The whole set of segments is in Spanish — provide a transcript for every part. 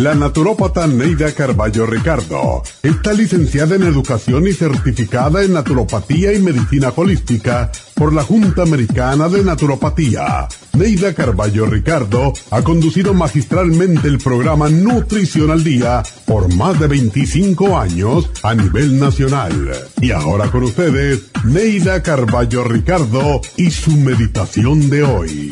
La naturópata Neida Carballo Ricardo está licenciada en Educación y certificada en Naturopatía y Medicina Holística por la Junta Americana de Naturopatía. Neida Carballo Ricardo ha conducido magistralmente el programa Nutrición al Día por más de 25 años a nivel nacional. Y ahora con ustedes, Neida Carballo Ricardo y su meditación de hoy.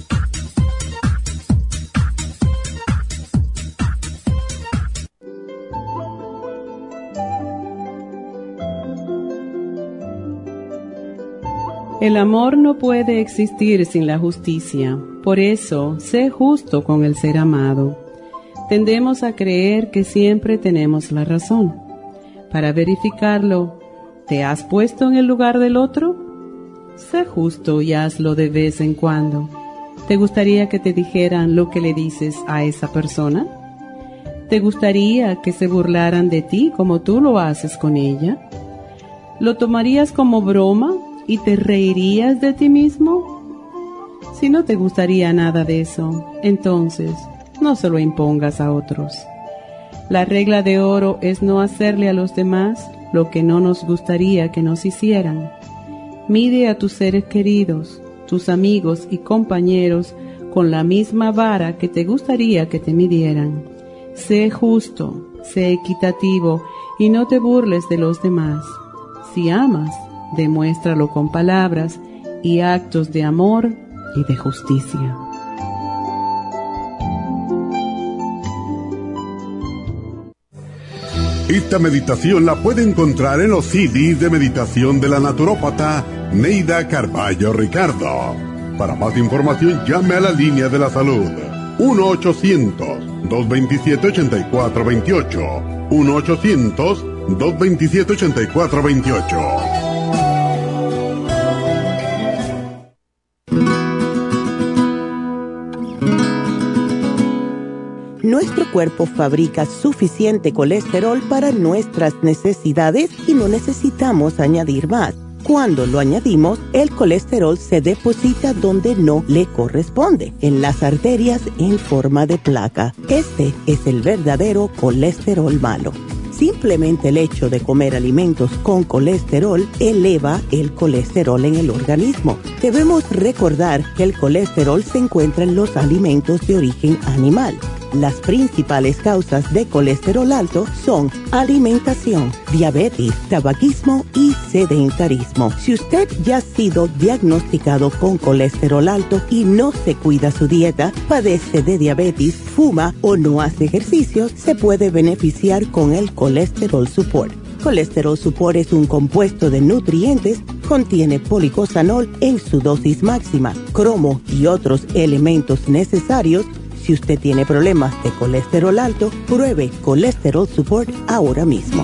El amor no puede existir sin la justicia. Por eso, sé justo con el ser amado. Tendemos a creer que siempre tenemos la razón. Para verificarlo, ¿te has puesto en el lugar del otro? Sé justo y hazlo de vez en cuando. ¿Te gustaría que te dijeran lo que le dices a esa persona? ¿Te gustaría que se burlaran de ti como tú lo haces con ella? ¿Lo tomarías como broma y te reirías de ti mismo? Si no te gustaría nada de eso, entonces no se lo impongas a otros. La regla de oro es no hacerle a los demás lo que no nos gustaría que nos hicieran. Mide a tus seres queridos, tus amigos y compañeros con la misma vara que te gustaría que te midieran. Sé justo, sé equitativo y no te burles de los demás. Si amas, demuéstralo con palabras y actos de amor y de justicia. Esta meditación la puede encontrar en los CDs de meditación de la naturópata Neida Carballo Ricardo. Para más información, llame a la línea de la salud 1-800-227-8428. 1-800-227-8428. Nuestro cuerpo fabrica suficiente colesterol para nuestras necesidades y no necesitamos añadir más. Cuando lo añadimos, el colesterol se deposita donde no le corresponde, en las arterias en forma de placa. Este es el verdadero colesterol malo. Simplemente el hecho de comer alimentos con colesterol eleva el colesterol en el organismo. Debemos recordar que el colesterol se encuentra en los alimentos de origen animal. Las principales causas de colesterol alto son alimentación, diabetes, tabaquismo y sedentarismo. Si usted ya ha sido diagnosticado con colesterol alto y no se cuida su dieta, padece de diabetes, fuma o no hace ejercicio, se puede beneficiar con el Colesterol Support. Colesterol Support es un compuesto de nutrientes, contiene policosanol en su dosis máxima, cromo y otros elementos necesarios. Si usted tiene problemas de colesterol alto, pruebe Colesterol Support ahora mismo.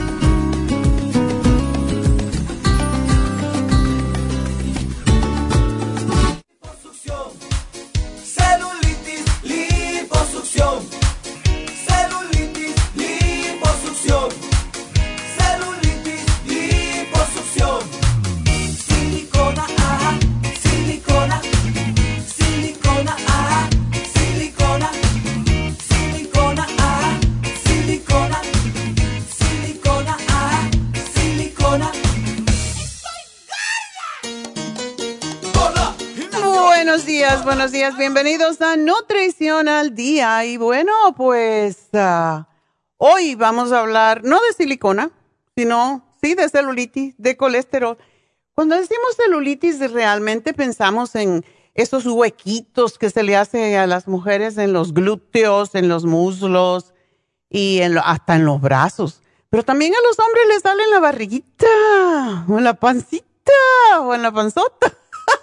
Buenos días, bienvenidos a Nutrición al Día. Y bueno, pues hoy vamos a hablar no de silicona, sino sí de celulitis, de colesterol. Cuando decimos celulitis, realmente pensamos en esos huequitos que se le hace a las mujeres en los glúteos, en los muslos y hasta en los brazos. Pero también a los hombres les sale en la barriguita, o en la pancita, o en la panzota.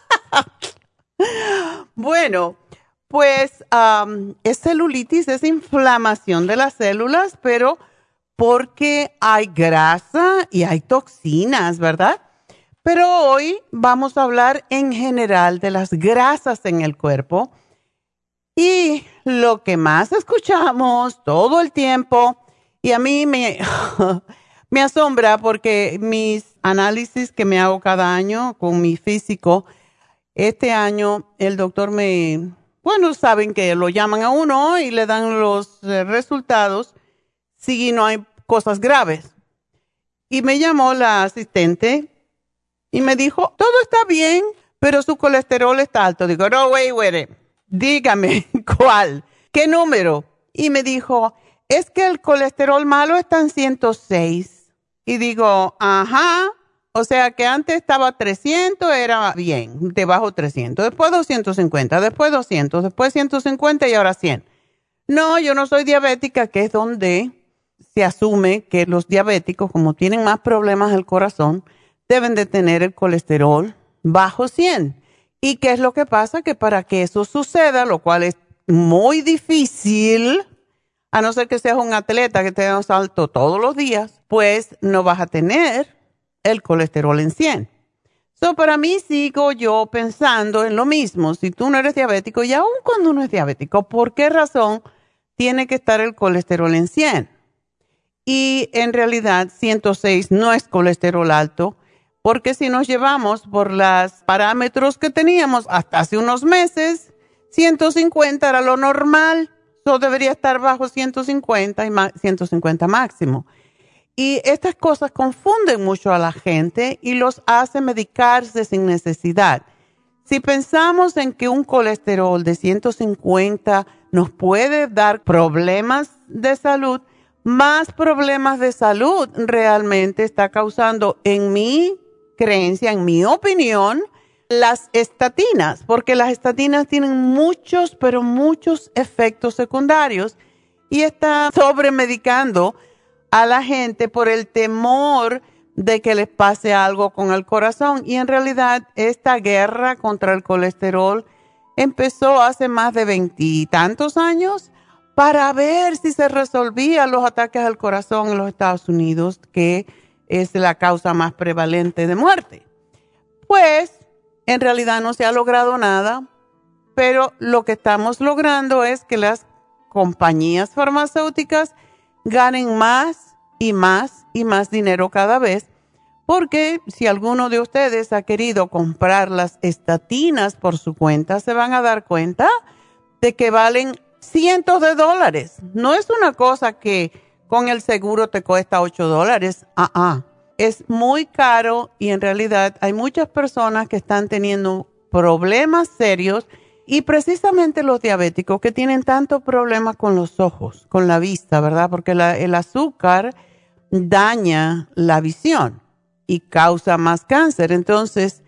Bueno, pues es celulitis, es inflamación de las células, pero porque hay grasa y hay toxinas, ¿verdad? Pero hoy vamos a hablar en general de las grasas en el cuerpo y lo que más escuchamos todo el tiempo, y a mí me asombra porque mis análisis que me hago cada año con mi físico, este año el doctor me bueno, saben que lo llaman a uno y le dan los resultados si no hay cosas graves. Y me llamó la asistente y me dijo, todo está bien, pero su colesterol está alto. Digo, no, wait. Dígame, ¿cuál? ¿Qué número? Y me dijo, es que el colesterol malo está en 106. Y digo, ajá. O sea que antes estaba 300, era bien, debajo 300. Después 250, después 200, después 150 y ahora 100. No, yo no soy diabética, que es donde se asume que los diabéticos, como tienen más problemas del corazón, deben de tener el colesterol bajo 100. ¿Y qué es lo que pasa? Que para que eso suceda, lo cual es muy difícil, a no ser que seas un atleta que te da un salto todos los días, pues no vas a tener el colesterol en 100. So, para mí sigo yo pensando en lo mismo. Si tú no eres diabético, y aún cuando uno es diabético, ¿por qué razón tiene que estar el colesterol en 100? Y en realidad 106 no es colesterol alto, porque si nos llevamos por los parámetros que teníamos hasta hace unos meses, 150 era lo normal. So, debería estar bajo 150 y 150 máximo. Y estas cosas confunden mucho a la gente y los hace medicarse sin necesidad. Si pensamos en que un colesterol de 150 nos puede dar problemas de salud, más problemas de salud realmente está causando, en mi creencia, en mi opinión, las estatinas, porque las estatinas tienen muchos, pero muchos efectos secundarios y está sobremedicando a la gente por el temor de que les pase algo con el corazón. Y en realidad esta guerra contra el colesterol empezó hace más de 20 y tantos años para ver si se resolvían los ataques al corazón en los Estados Unidos, que es la causa más prevalente de muerte. Pues en realidad no se ha logrado nada, pero lo que estamos logrando es que las compañías farmacéuticas ganen más y más y más dinero cada vez, porque si alguno de ustedes ha querido comprar las estatinas por su cuenta, se van a dar cuenta de que valen cientos de dólares. No es una cosa que con el seguro te cuesta $8. Es muy caro y en realidad hay muchas personas que están teniendo problemas serios. Y precisamente los diabéticos que tienen tantos problemas con los ojos, con la vista, ¿verdad? Porque el azúcar daña la visión y causa más cáncer. Entonces,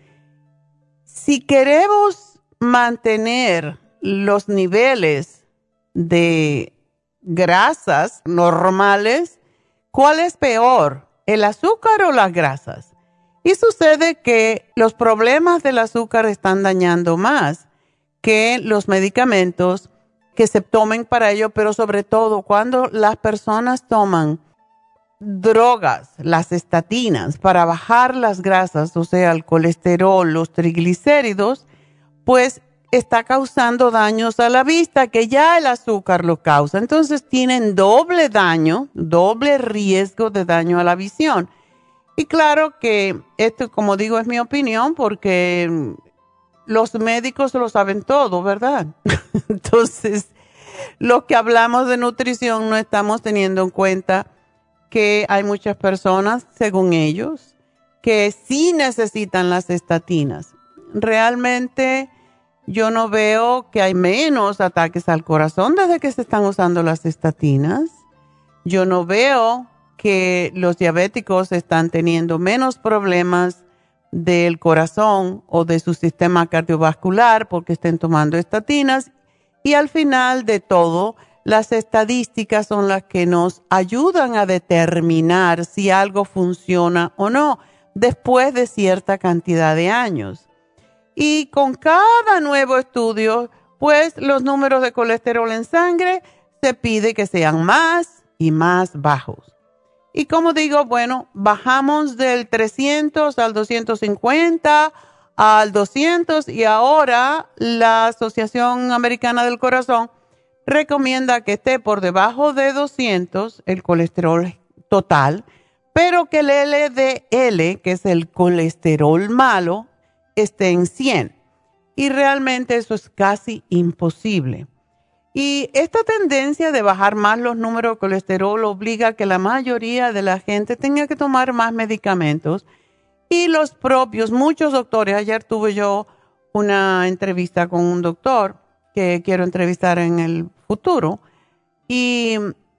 si queremos mantener los niveles de grasas normales, ¿cuál es peor? ¿El azúcar o las grasas? Y sucede que los problemas del azúcar están dañando más que los medicamentos que se tomen para ello, pero sobre todo cuando las personas toman drogas, las estatinas, para bajar las grasas, o sea, el colesterol, los triglicéridos, pues está causando daños a la vista, que ya el azúcar lo causa. Entonces tienen doble daño, doble riesgo de daño a la visión. Y claro que esto, como digo, es mi opinión, porque los médicos lo saben todo, ¿verdad? Entonces, lo que hablamos de nutrición no estamos teniendo en cuenta que hay muchas personas, según ellos, que sí necesitan las estatinas. Realmente yo no veo que hay menos ataques al corazón desde que se están usando las estatinas. Yo no veo que los diabéticos están teniendo menos problemas del corazón o de su sistema cardiovascular porque estén tomando estatinas. Y al final de todo, las estadísticas son las que nos ayudan a determinar si algo funciona o no después de cierta cantidad de años. Y con cada nuevo estudio, pues los números de colesterol en sangre se pide que sean más y más bajos. Y como digo, bueno, bajamos del 300 al 250, al 200 y ahora la Asociación Americana del Corazón recomienda que esté por debajo de 200 el colesterol total, pero que el LDL, que es el colesterol malo, esté en 100. y realmente eso es casi imposible. Y esta tendencia de bajar más los números de colesterol obliga a que la mayoría de la gente tenga que tomar más medicamentos. Y los propios, muchos doctores, ayer tuve yo una entrevista con un doctor que quiero entrevistar en el futuro, y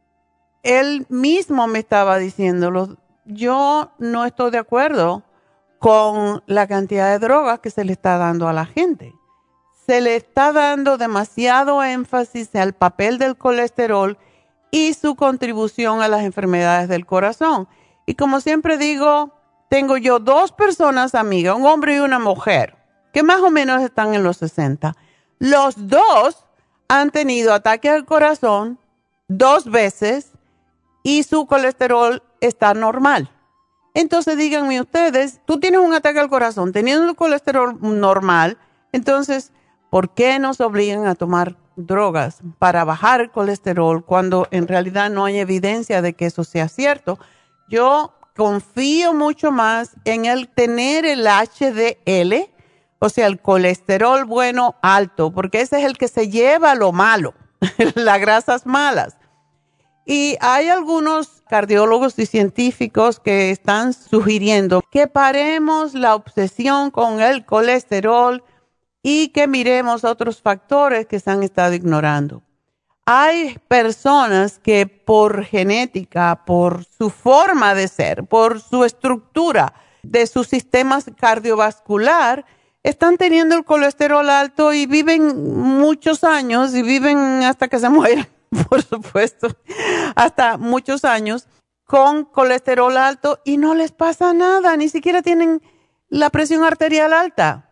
él mismo me estaba diciendo, yo no estoy de acuerdo con la cantidad de drogas que se le está dando a la gente. Se le está dando demasiado énfasis al papel del colesterol y su contribución a las enfermedades del corazón. Y como siempre digo, tengo yo 2 personas amigas, un hombre y una mujer, que más o menos están en los 60. Los 2 han tenido ataques al corazón 2 veces y su colesterol está normal. Entonces díganme ustedes, tú tienes un ataque al corazón teniendo el colesterol normal, entonces, ¿por qué nos obligan a tomar drogas para bajar el colesterol cuando en realidad no hay evidencia de que eso sea cierto? Yo confío mucho más en el tener el HDL, o sea, el colesterol bueno alto, porque ese es el que se lleva lo malo, las grasas malas. Y hay algunos cardiólogos y científicos que están sugiriendo que paremos la obsesión con el colesterol y que miremos otros factores que se han estado ignorando. Hay personas que por genética, por su forma de ser, por su estructura de su sistema cardiovascular, están teniendo el colesterol alto y viven muchos años y viven hasta que se mueran, por supuesto, hasta muchos años con colesterol alto y no les pasa nada, ni siquiera tienen la presión arterial alta.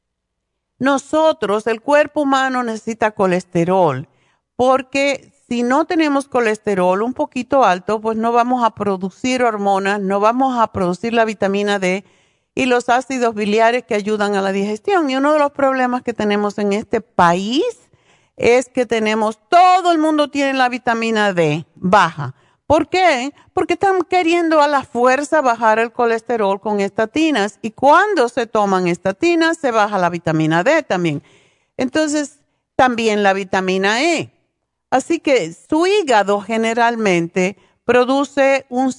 Nosotros, el cuerpo humano necesita colesterol porque si no tenemos colesterol un poquito alto, pues no vamos a producir hormonas, no vamos a producir la vitamina D y los ácidos biliares que ayudan a la digestión. Y uno de los problemas que tenemos en este país es que todo el mundo tiene la vitamina D baja. ¿Por qué? Porque están queriendo a la fuerza bajar el colesterol con estatinas y cuando se toman estatinas se baja la vitamina D también. Entonces, también la vitamina E. Así que su hígado generalmente produce un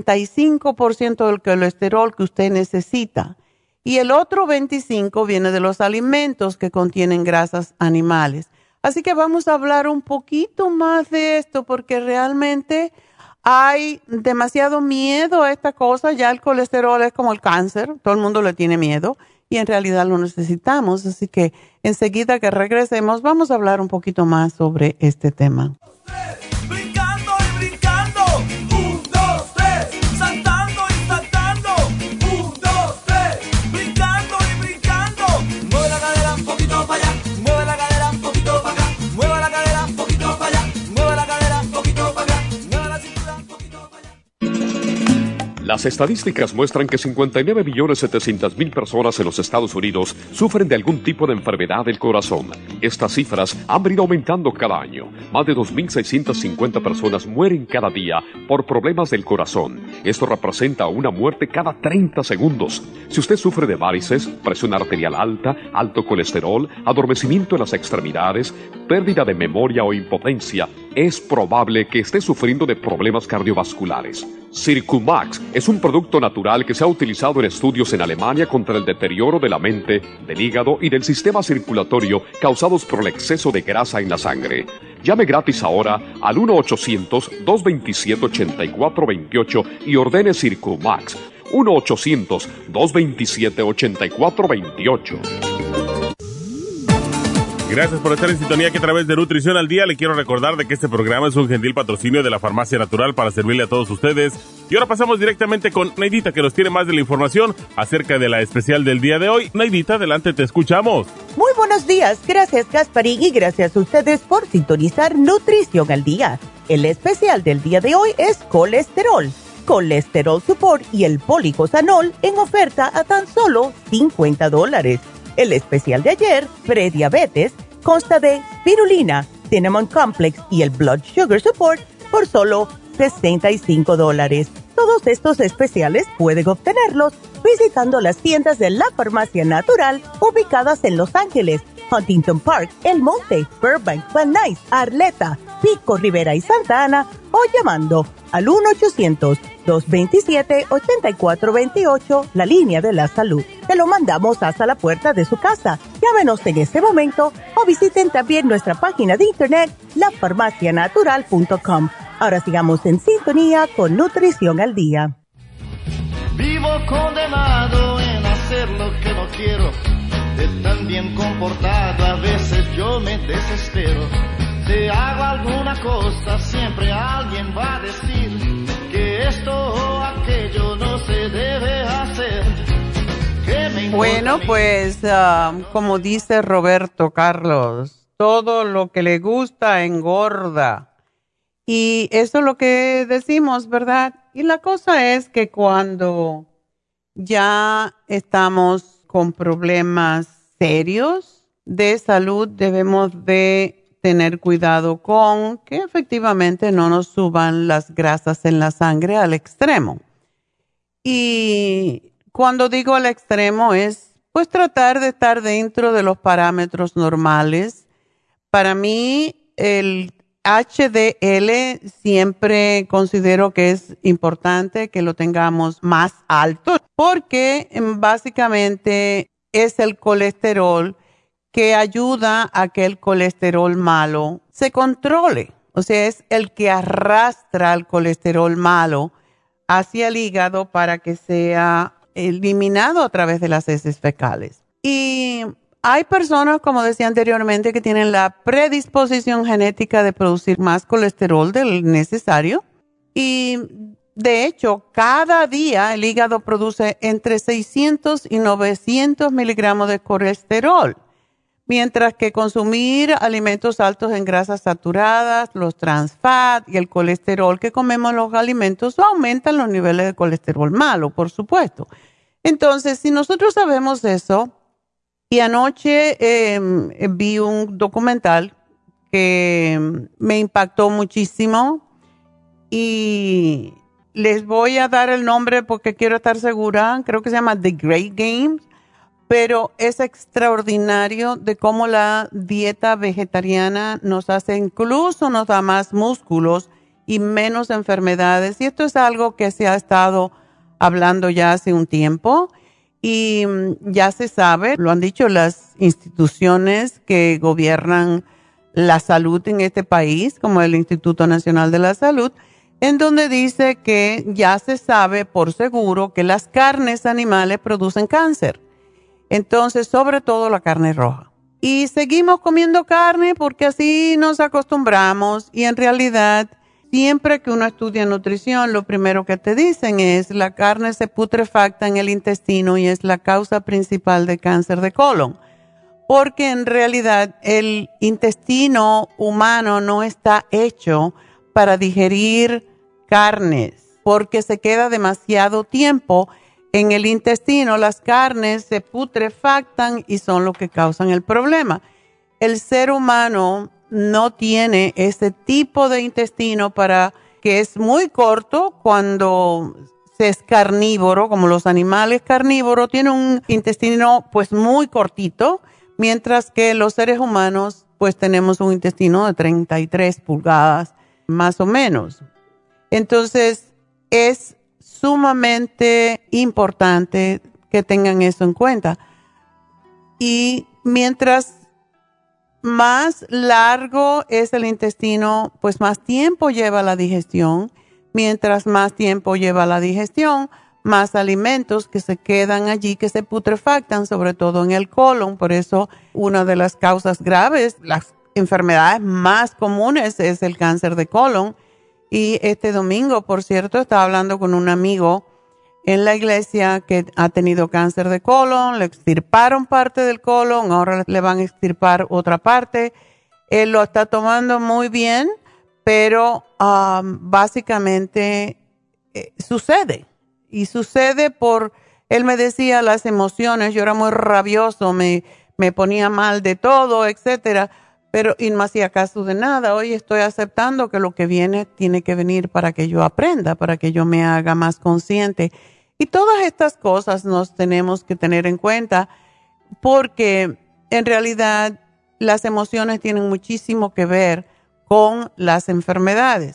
75% del colesterol que usted necesita y el otro 25% viene de los alimentos que contienen grasas animales. Así que vamos a hablar un poquito más de esto porque realmente hay demasiado miedo a esta cosa. Ya el colesterol es como el cáncer, todo el mundo le tiene miedo y en realidad lo necesitamos. Así que enseguida que regresemos vamos a hablar un poquito más sobre este tema. Brincando y brincando, 1, 2, 3, saltando y saltando, 1, 2, 3, brincando y brincando. Mueve la cadera un poquito para allá, mueve la cadera un poquito para acá, mueve la cadera un poquito para allá, mueve la cadera un poquito para acá, mueve la cintura un poquito para allá. Las estadísticas muestran que 59.700.000 personas en los Estados Unidos sufren de algún tipo de enfermedad del corazón. Estas cifras han venido aumentando cada año. Más de 2.650 personas mueren cada día por problemas del corazón. Esto representa una muerte cada 30 segundos. Si usted sufre de varices, presión arterial alta, alto colesterol, adormecimiento en las extremidades, pérdida de memoria o impotencia, es probable que esté sufriendo de problemas cardiovasculares. Circumax es un producto natural que se ha utilizado en estudios en Alemania contra el deterioro de la mente, del hígado y del sistema circulatorio causados por el exceso de grasa en la sangre. Llame gratis ahora al 1-800-227-8428 y ordene Circumax. 1-800-227-8428. Gracias por estar en sintonía que a través de Nutrición al Día le quiero recordar de que este programa es un gentil patrocinio de la Farmacia Natural para servirle a todos ustedes. Y ahora pasamos directamente con Neidita que nos tiene más de la información acerca de la especial del día de hoy. Neidita, adelante, te escuchamos. Muy buenos días, gracias Gasparín y gracias a ustedes por sintonizar Nutrición al Día. El especial del día de hoy es colesterol, colesterol support y el policosanol en oferta a tan solo $50. El especial de ayer, prediabetes, consta de spirulina, cinnamon complex y el blood sugar support por solo $65. Todos estos especiales pueden obtenerlos visitando las tiendas de la Farmacia Natural ubicadas en Los Ángeles, Huntington Park, El Monte, Burbank, Van Nuys, Arleta, Pico, Rivera y Santa Ana o llamando al 1-800-227-8428, la línea de la salud. Te lo mandamos hasta la puerta de su casa. Llámenos en este momento o visiten también nuestra página de internet, lafarmacianatural.com. Ahora sigamos en sintonía con Nutrición al Día. Vivo condenado en hacer lo que no quiero, de tan bien comportado a veces yo me desespero. Si hago alguna cosa siempre alguien va a decir que esto o aquello no se debe hacer. Bueno, pues como dice Roberto Carlos, todo lo que le gusta engorda. Y eso es lo que decimos, ¿verdad? Y la cosa es que cuando ya estamos con problemas serios de salud, debemos de tener cuidado con que efectivamente no nos suban las grasas en la sangre al extremo. Y cuando digo al extremo es pues tratar de estar dentro de los parámetros normales. Para mí el HDL siempre considero que es importante que lo tengamos más alto porque básicamente es el colesterol que ayuda a que el colesterol malo se controle. O sea, es el que arrastra el colesterol malo hacia el hígado para que sea eliminado a través de las heces fecales. Y hay personas, como decía anteriormente, que tienen la predisposición genética de producir más colesterol del necesario. Y de hecho, cada día el hígado produce entre 600 y 900 miligramos de colesterol. Mientras que consumir alimentos altos en grasas saturadas, los trans fat y el colesterol que comemos en los alimentos aumentan los niveles de colesterol malo, por supuesto. Entonces, si nosotros sabemos eso, y anoche vi un documental que me impactó muchísimo y les voy a dar el nombre porque quiero estar segura, creo que se llama The Great Game. Pero es extraordinario de cómo la dieta vegetariana nos hace, incluso nos da más músculos y menos enfermedades. Y esto es algo que se ha estado hablando ya hace un tiempo y ya se sabe, lo han dicho las instituciones que gobiernan la salud en este país, como el Instituto Nacional de la Salud, en donde dice que ya se sabe por seguro que las carnes animales producen cáncer. Entonces, sobre todo la carne roja. Y seguimos comiendo carne porque así nos acostumbramos. Y en realidad, siempre que uno estudia nutrición, lo primero que te dicen es la carne se putrefacta en el intestino y es la causa principal de cáncer de colon. Porque en realidad el intestino humano no está hecho para digerir carnes porque se queda demasiado tiempo en el intestino, las carnes se putrefactan y son lo que causan el problema. El ser humano no tiene ese tipo de intestino que es muy corto cuando se es carnívoro, como los animales carnívoros, tiene un intestino pues muy cortito, mientras que los seres humanos pues tenemos un intestino de 33 pulgadas, más o menos. Entonces, es sumamente importante que tengan eso en cuenta. Y mientras más largo es el intestino, pues más tiempo lleva la digestión. Mientras más tiempo lleva la digestión, más alimentos que se quedan allí, que se putrefactan, sobre todo en el colon. Por eso, una de las causas graves, las enfermedades más comunes es el cáncer de colon. Y este domingo, por cierto, estaba hablando con un amigo en la iglesia que ha tenido cáncer de colon, le extirparon parte del colon, ahora le van a extirpar otra parte. Él lo está tomando muy bien, pero básicamente sucede. Y sucede él me decía las emociones, yo era muy rabioso, me ponía mal de todo, etcétera. Y no hacía caso de nada. Hoy estoy aceptando que lo que viene tiene que venir para que yo aprenda, para que yo me haga más consciente. Y todas estas cosas nos tenemos que tener en cuenta porque en realidad las emociones tienen muchísimo que ver con las enfermedades.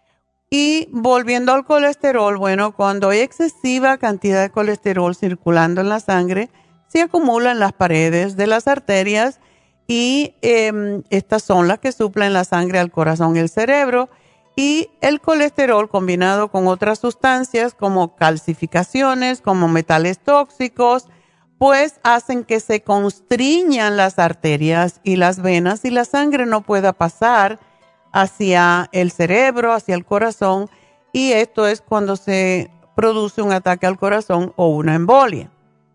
Y volviendo al colesterol, bueno, cuando hay excesiva cantidad de colesterol circulando en la sangre, se acumula en las paredes de las arterias y estas son las que suplen la sangre al corazón y el cerebro. Y el colesterol combinado con otras sustancias como calcificaciones, como metales tóxicos, pues hacen que se constriñan las arterias y las venas y la sangre no pueda pasar hacia el cerebro, hacia el corazón, y esto es cuando se produce un ataque al corazón o una embolia.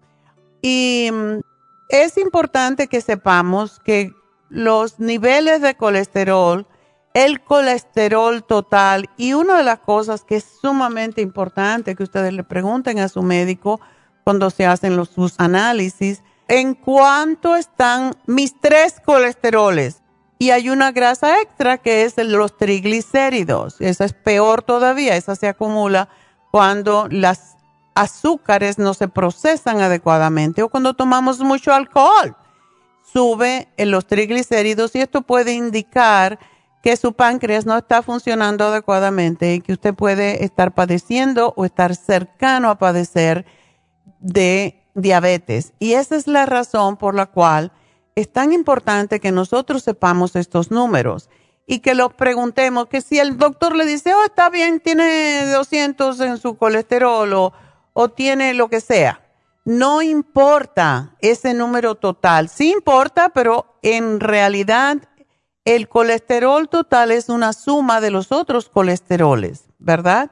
Y es importante que sepamos que los niveles de colesterol, el colesterol total, y una de las cosas que es sumamente importante que ustedes le pregunten a su médico cuando se hacen sus análisis, ¿en cuánto están mis 3 colesteroles? Y hay una grasa extra que es los triglicéridos. Esa es peor todavía, esa se acumula cuando las azúcares no se procesan adecuadamente o cuando tomamos mucho alcohol. Sube en los triglicéridos y esto puede indicar que su páncreas no está funcionando adecuadamente y que usted puede estar padeciendo o estar cercano a padecer de diabetes. Y esa es la razón por la cual es tan importante que nosotros sepamos estos números y que los preguntemos, que si el doctor le dice, oh, está bien, tiene 200 en su colesterol o tiene lo que sea. No importa ese número total. Sí importa, pero en realidad el colesterol total es una suma de los otros colesteroles, ¿verdad?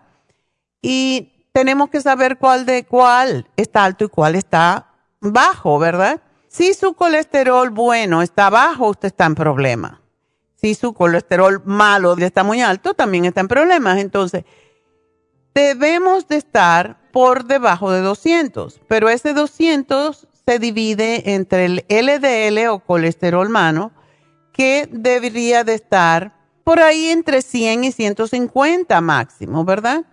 Y tenemos que saber cuál está alto y cuál está bajo, ¿verdad? Si su colesterol bueno está bajo, usted está en problemas. Si su colesterol malo está muy alto, también está en problemas. Entonces, debemos de estar por debajo de 200, pero ese 200 se divide entre el LDL o colesterol malo, que debería de estar por ahí entre 100 y 150 máximo, ¿verdad?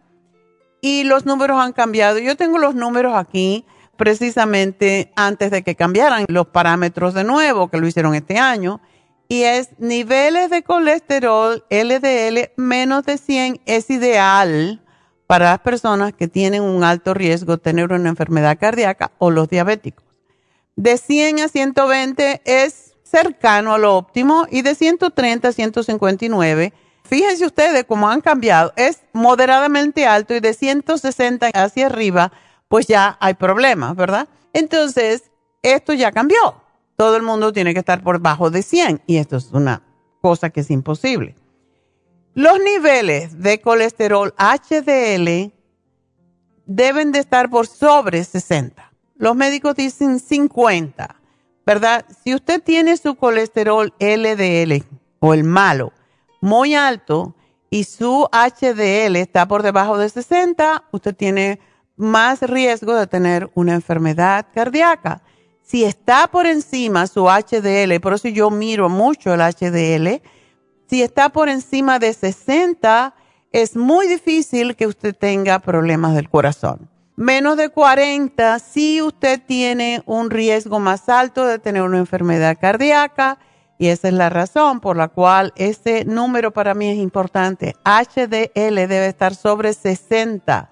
Y los números han cambiado. Yo tengo los números aquí precisamente antes de que cambiaran los parámetros de nuevo, que lo hicieron este año, y es niveles de colesterol LDL menos de 100 es ideal para las personas que tienen un alto riesgo de tener una enfermedad cardíaca o los diabéticos. De 100 a 120 es cercano a lo óptimo y de 130 a 159, fíjense ustedes cómo han cambiado, es moderadamente alto y de 160 hacia arriba, pues ya hay problemas, ¿verdad? Entonces, esto ya cambió. Todo el mundo tiene que estar por debajo de 100 y esto es una cosa que es imposible. Los niveles de colesterol HDL deben de estar por sobre 60. Los médicos dicen 50, ¿verdad? Si usted tiene su colesterol LDL o el malo muy alto y su HDL está por debajo de 60, usted tiene más riesgo de tener una enfermedad cardíaca. Si está por encima su HDL, por eso yo miro mucho el HDL, si está por encima de 60, es muy difícil que usted tenga problemas del corazón. Menos de 40, sí usted tiene un riesgo más alto de tener una enfermedad cardíaca y esa es la razón por la cual ese número para mí es importante. HDL debe estar sobre 60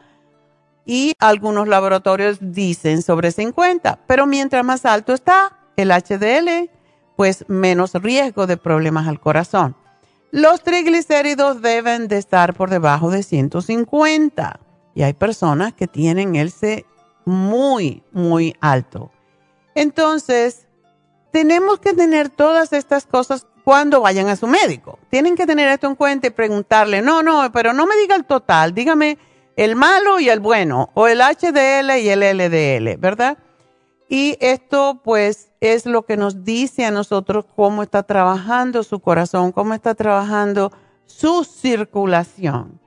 y algunos laboratorios dicen sobre 50, pero mientras más alto está el HDL, pues menos riesgo de problemas al corazón. Los triglicéridos deben de estar por debajo de 150. Y hay personas que tienen ese muy, muy alto. Entonces, tenemos que tener todas estas cosas cuando vayan a su médico. Tienen que tener esto en cuenta y preguntarle, no, pero no me diga el total, dígame el malo y el bueno, o el HDL y el LDL, ¿verdad? Y esto, pues, es lo que nos dice a nosotros cómo está trabajando su corazón, cómo está trabajando su circulación.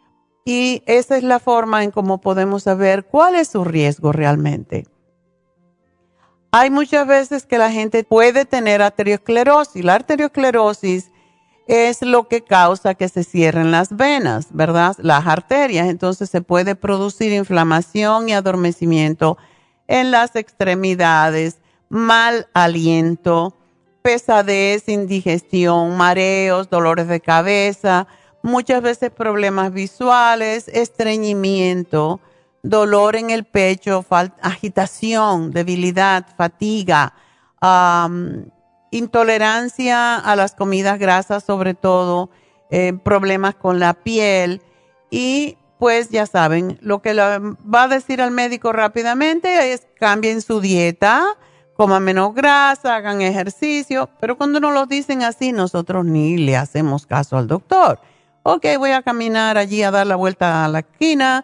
Y esa es la forma en cómo podemos saber cuál es su riesgo realmente. Hay muchas veces que la gente puede tener arteriosclerosis. La arteriosclerosis es lo que causa que se cierren las venas, ¿verdad? Las arterias. Entonces se puede producir inflamación y adormecimiento en las extremidades, mal aliento, pesadez, indigestión, mareos, dolores de cabeza, muchas veces problemas visuales, estreñimiento, dolor en el pecho, agitación, debilidad, fatiga, intolerancia a las comidas grasas, sobre todo, problemas con la piel. Y pues ya saben, lo que le va a decir al médico rápidamente es cambien su dieta, coman menos grasa, hagan ejercicio, pero cuando nos lo dicen así, nosotros ni le hacemos caso al doctor. Ok, voy a caminar allí a dar la vuelta a la esquina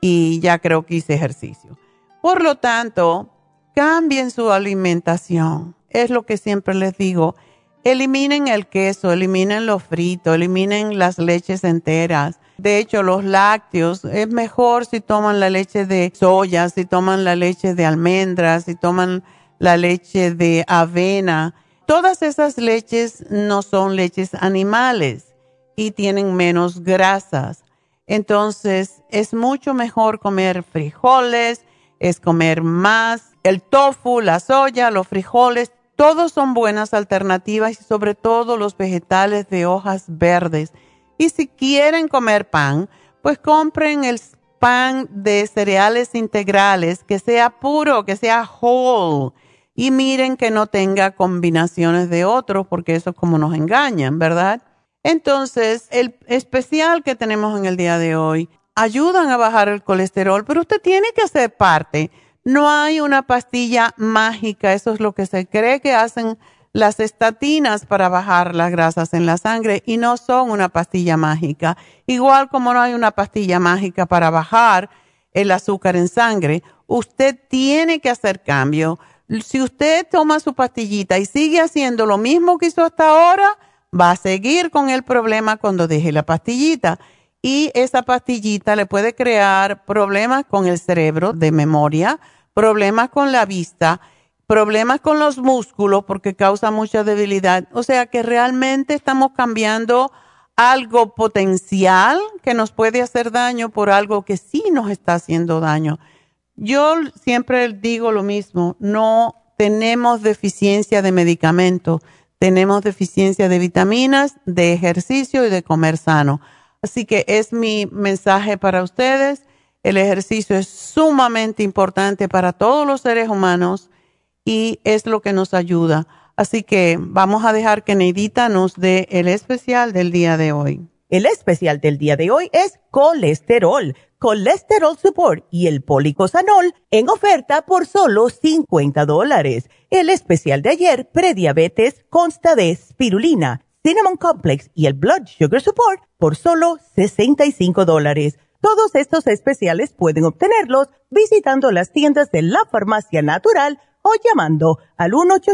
y ya creo que hice ejercicio. Por lo tanto, cambien su alimentación. Es lo que siempre les digo. Eliminen el queso, eliminen lo frito, eliminen las leches enteras. De hecho, los lácteos, es mejor si toman la leche de soya, si toman la leche de almendras, si toman la leche de avena. Todas esas leches no son leches animales y tienen menos grasas. Entonces, es mucho mejor comer frijoles, es comer más. El tofu, la soya, los frijoles, todos son buenas alternativas y sobre todo los vegetales de hojas verdes. Y si quieren comer pan, pues compren el pan de cereales integrales, que sea puro, que sea whole. Y miren que no tenga combinaciones de otros, porque eso es como nos engañan, ¿verdad? Entonces, el especial que tenemos en el día de hoy ayudan a bajar el colesterol, pero usted tiene que hacer parte. No hay una pastilla mágica, eso es lo que se cree que hacen las estatinas para bajar las grasas en la sangre y no son una pastilla mágica. Igual como no hay una pastilla mágica para bajar el azúcar en sangre, usted tiene que hacer cambio. Si usted toma su pastillita y sigue haciendo lo mismo que hizo hasta ahora, va a seguir con el problema cuando deje la pastillita. Y esa pastillita le puede crear problemas con el cerebro de memoria, problemas con la vista, problemas con los músculos porque causa mucha debilidad. O sea que realmente estamos cambiando algo potencial que nos puede hacer daño por algo que sí nos está haciendo daño. Yo siempre digo lo mismo, no tenemos deficiencia de medicamentos, tenemos deficiencia de vitaminas, de ejercicio y de comer sano. Así que es mi mensaje para ustedes. El ejercicio es sumamente importante para todos los seres humanos y es lo que nos ayuda. Así que vamos a dejar que Neidita nos dé el especial del día de hoy. El especial del día de hoy es colesterol, Colesterol Support y el Policosanol en oferta por solo $50. El especial de ayer, prediabetes, consta de spirulina, Cinnamon Complex y el Blood Sugar Support por solo $65. Todos estos especiales pueden obtenerlos visitando las tiendas de la Farmacia Natural o llamando al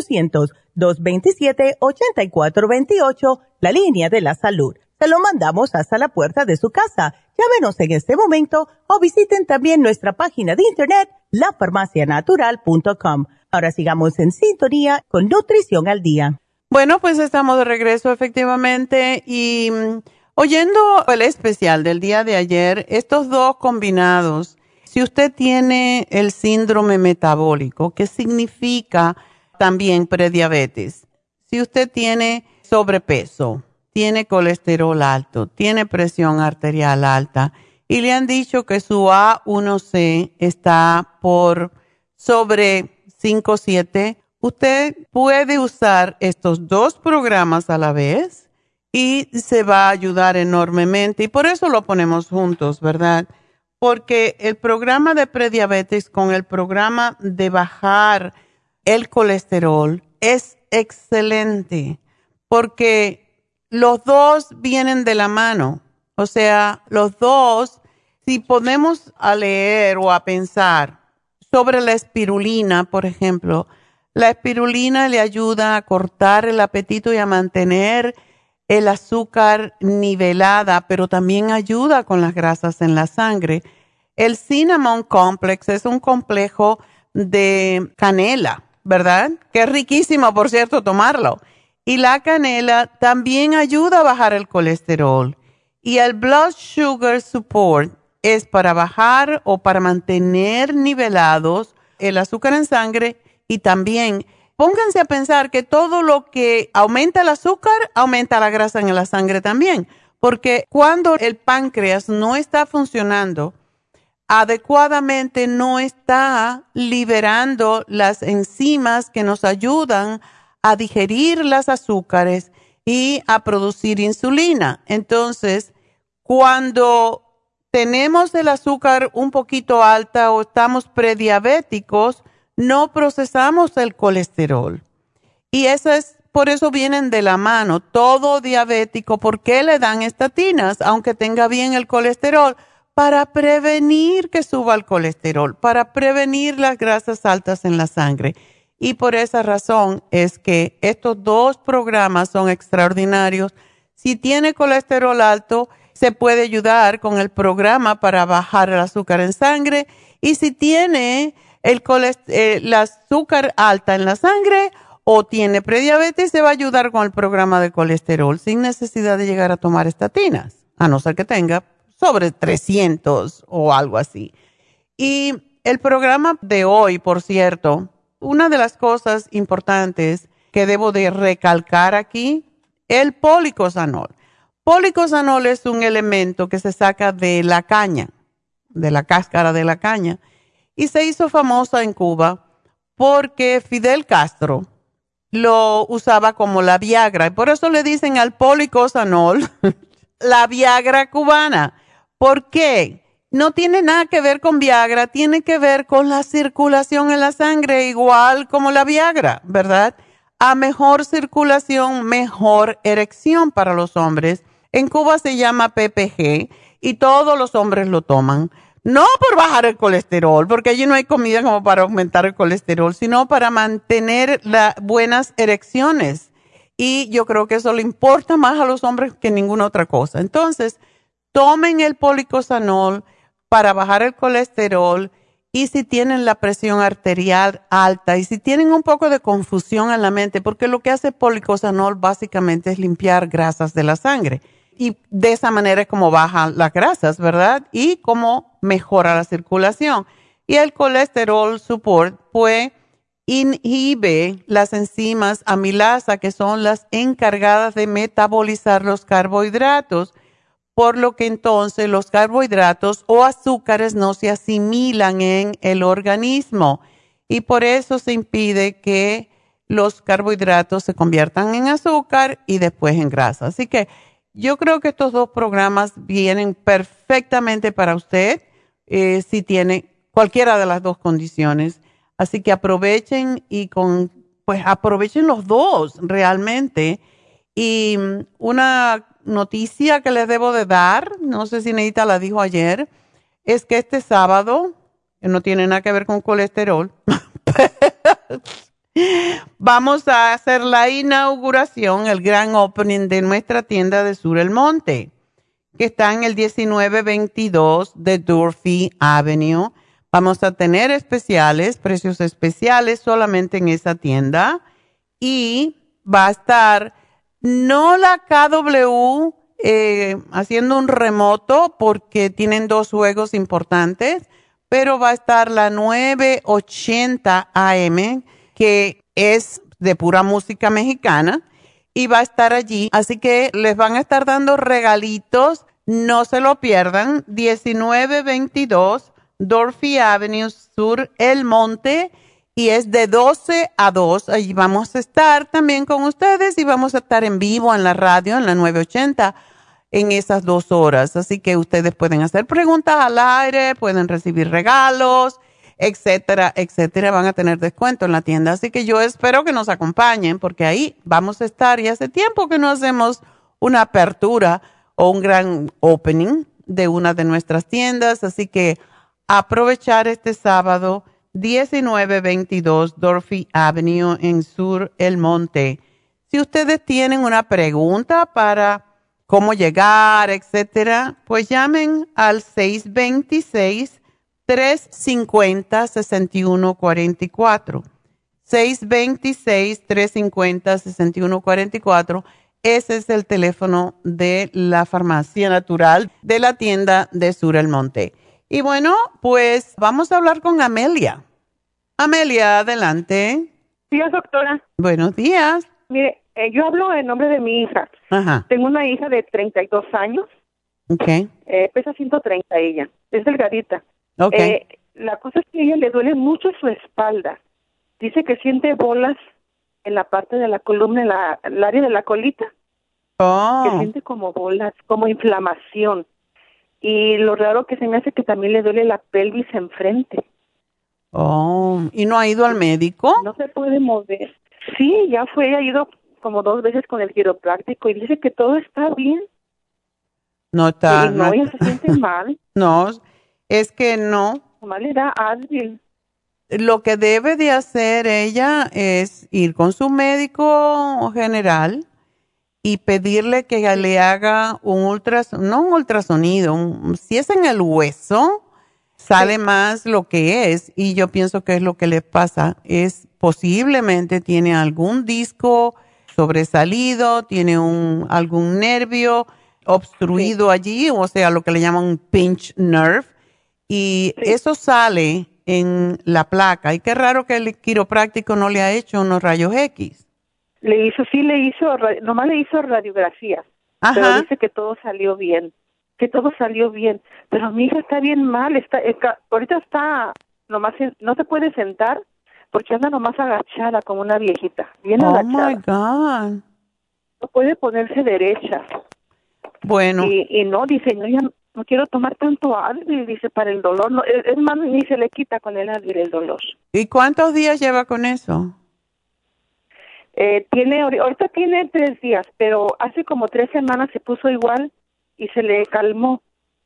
1-800-227-8428, la línea de la salud. Se lo mandamos hasta la puerta de su casa. Llámenos en este momento o visiten también nuestra página de internet, lafarmacianatural.com. Ahora sigamos en sintonía con Nutrición al Día. Bueno, pues estamos de regreso efectivamente y oyendo el especial del día de ayer, estos dos combinados, si usted tiene el síndrome metabólico, que significa también prediabetes, si usted tiene sobrepeso, tiene colesterol alto, tiene presión arterial alta y le han dicho que su A1C está por sobre 5.7, usted puede usar estos dos programas a la vez y se va a ayudar enormemente y por eso lo ponemos juntos, ¿verdad? Porque el programa de prediabetes con el programa de bajar el colesterol es excelente porque los dos vienen de la mano. O sea, los dos, si ponemos a leer o a pensar sobre la espirulina, por ejemplo, la espirulina le ayuda a cortar el apetito y a mantener el azúcar nivelada, pero también ayuda con las grasas en la sangre. El Cinnamon Complex es un complejo de canela, ¿verdad? Que es riquísimo, por cierto, tomarlo. Y la canela también ayuda a bajar el colesterol. Y el Blood Sugar Support es para bajar o para mantener nivelados el azúcar en sangre. Y también pónganse a pensar que todo lo que aumenta el azúcar, aumenta la grasa en la sangre también. Porque cuando el páncreas no está funcionando adecuadamente, no está liberando las enzimas que nos ayudan a digerir las azúcares y a producir insulina. Entonces, cuando tenemos el azúcar un poquito alta o estamos prediabéticos, no procesamos el colesterol. Y por eso vienen de la mano. Todo diabético, ¿por qué le dan estatinas? Aunque tenga bien el colesterol, para prevenir que suba el colesterol, para prevenir las grasas altas en la sangre. Y por esa razón es que estos dos programas son extraordinarios. Si tiene colesterol alto, se puede ayudar con el programa para bajar el azúcar en sangre. Y si tiene el azúcar alta en la sangre o tiene prediabetes, se va a ayudar con el programa de colesterol sin necesidad de llegar a tomar estatinas, a no ser que tenga sobre 300 o algo así. Y el programa de hoy, por cierto, una de las cosas importantes que debo de recalcar aquí, el policosanol. Policosanol es un elemento que se saca de la caña, de la cáscara de la caña, y se hizo famosa en Cuba porque Fidel Castro lo usaba como la Viagra, y por eso le dicen al policosanol la Viagra cubana. ¿Por qué? No tiene nada que ver con Viagra, tiene que ver con la circulación en la sangre, igual como la Viagra, ¿verdad? A mejor circulación, mejor erección para los hombres. En Cuba se llama PPG y todos los hombres lo toman. No por bajar el colesterol, porque allí no hay comida como para aumentar el colesterol, sino para mantener las buenas erecciones. Y yo creo que eso le importa más a los hombres que ninguna otra cosa. Entonces, tomen el policosanol para bajar el colesterol, y si tienen la presión arterial alta y si tienen un poco de confusión en la mente, porque lo que hace policosanol básicamente es limpiar grasas de la sangre. Y de esa manera es como bajan las grasas, ¿verdad? Y como mejora la circulación. Y el colesterol support, pues, inhibe las enzimas amilasa, que son las encargadas de metabolizar los carbohidratos, por lo que entonces los carbohidratos o azúcares no se asimilan en el organismo y por eso se impide que los carbohidratos se conviertan en azúcar y después en grasa. Así que yo creo que estos dos programas vienen perfectamente para usted si tiene cualquiera de las dos condiciones. Así que aprovechen aprovechen los dos realmente. Y una noticia que les debo de dar, no sé si Neidita la dijo ayer, es que este sábado, que no tiene nada que ver con colesterol, vamos a hacer la inauguración, el gran opening de nuestra tienda de Sur El Monte, que está en el 1922 de Durfee Avenue. Vamos a tener precios especiales solamente en esa tienda y va a estar no la KW haciendo un remoto porque tienen dos juegos importantes, pero va a estar la 980 AM, que es de pura música mexicana, y va a estar allí. Así que les van a estar dando regalitos, no se lo pierdan. 1922 Durfee Avenue, Sur El Monte, y es de 12 a 2. Allí vamos a estar también con ustedes y vamos a estar en vivo en la radio, en la 980, en esas 2 horas. Así que ustedes pueden hacer preguntas al aire, pueden recibir regalos, etcétera, etcétera. Van a tener descuento en la tienda. Así que yo espero que nos acompañen porque ahí vamos a estar. Y hace tiempo que no hacemos una apertura o un gran opening de una de nuestras tiendas. Así que aprovechar este sábado 1922 Durfee Avenue en Sur El Monte. Si ustedes tienen una pregunta para cómo llegar, etcétera, pues llamen al 626-350-6144. 1-800-626-350-6144. Ese es el teléfono de la Farmacia Natural de la tienda de Sur El Monte. Y bueno, pues vamos a hablar con Amelia. Amelia, adelante. Días, doctora. Buenos días. Mire, yo hablo en nombre de mi hija. Ajá. Tengo una hija de 32 años. Ok. Pesa 130 ella. Es delgadita. Ok. La cosa es que a ella le duele mucho su espalda. Dice que siente bolas en la parte de la columna, el área de la colita. Oh. Que siente como bolas, como inflamación. Y lo raro que se me hace que también le duele la pelvis enfrente. Oh. ¿Y no ha ido al médico? No se puede mover. Sí, ya fue, ha ido como 2 veces con el quiropráctico y dice que todo está bien. No está. Y no, ella se siente mal. No, es que no. Nomás le da Advil. Lo que debe de hacer ella es ir con su médico general y pedirle que le haga un ultrasonido, no un ultrasonido, si es en el hueso, sale más lo que es, y yo pienso que es lo que le pasa, es posiblemente tiene algún disco sobresalido, tiene algún nervio obstruido allí, o sea, lo que le llaman un pinch nerve, y eso sale en la placa. Y qué raro que el quiropráctico no le ha hecho unos rayos X. Nomás le hizo radiografías. Ajá. Pero dice que todo salió bien. Pero mi hija está bien mal. Ahorita está, nomás no se puede sentar porque anda nomás agachada como una viejita. Bien agachada. Oh my God. No puede ponerse derecha. Bueno. Y no, dice, no, ya no quiero tomar tanto Advil, dice, para el dolor. No, es más, ni se le quita con el Advil el dolor. ¿Y cuántos días lleva con eso? Ahorita tiene 3 días, pero hace como 3 semanas se puso igual y se le calmó.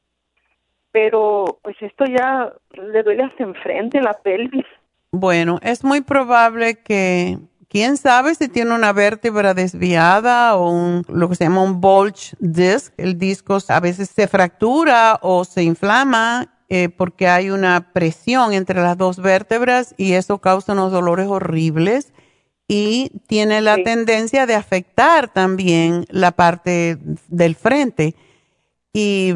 Pero pues esto ya le duele hasta enfrente, la pelvis. Bueno, es muy probable que, quién sabe si tiene una vértebra desviada o lo que se llama un bulge disc. El disco a veces se fractura o se inflama porque hay una presión entre las 2 vértebras y eso causa unos dolores horribles. Y tiene la tendencia de afectar también la parte del frente. Y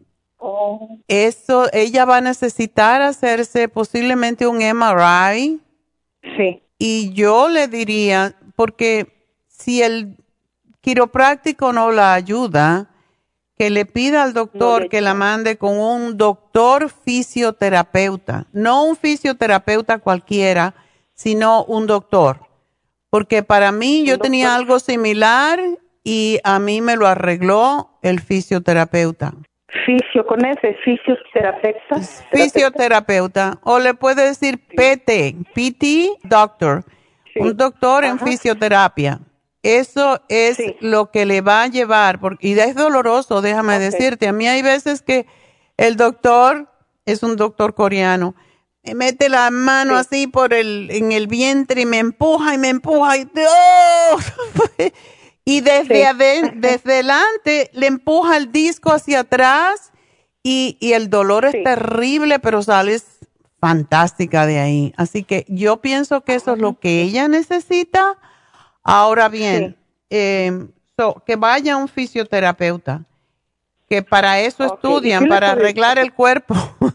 eso, ella va a necesitar hacerse posiblemente un MRI. Sí. Y yo le diría, porque si el quiropráctico no la ayuda, que le pida al doctor que la mande con un doctor fisioterapeuta. No un fisioterapeuta cualquiera, sino un doctor. Porque para mí yo tenía algo similar y a mí me lo arregló el fisioterapeuta. Fisioterapeuta. Fisioterapeuta. O le puede decir PT doctor. Sí. Un doctor en fisioterapia. Eso es lo que le va a llevar. Y es doloroso, déjame decirte. A mí hay veces que el doctor es un doctor coreano. Me mete la mano así en el vientre y me empuja y y desde delante le empuja el disco hacia atrás y el dolor es terrible, pero sales fantástica de ahí. Así que yo pienso que eso es lo que ella necesita. Ahora bien, que vaya a un fisioterapeuta, que para eso estudian, para arreglar el cuerpo.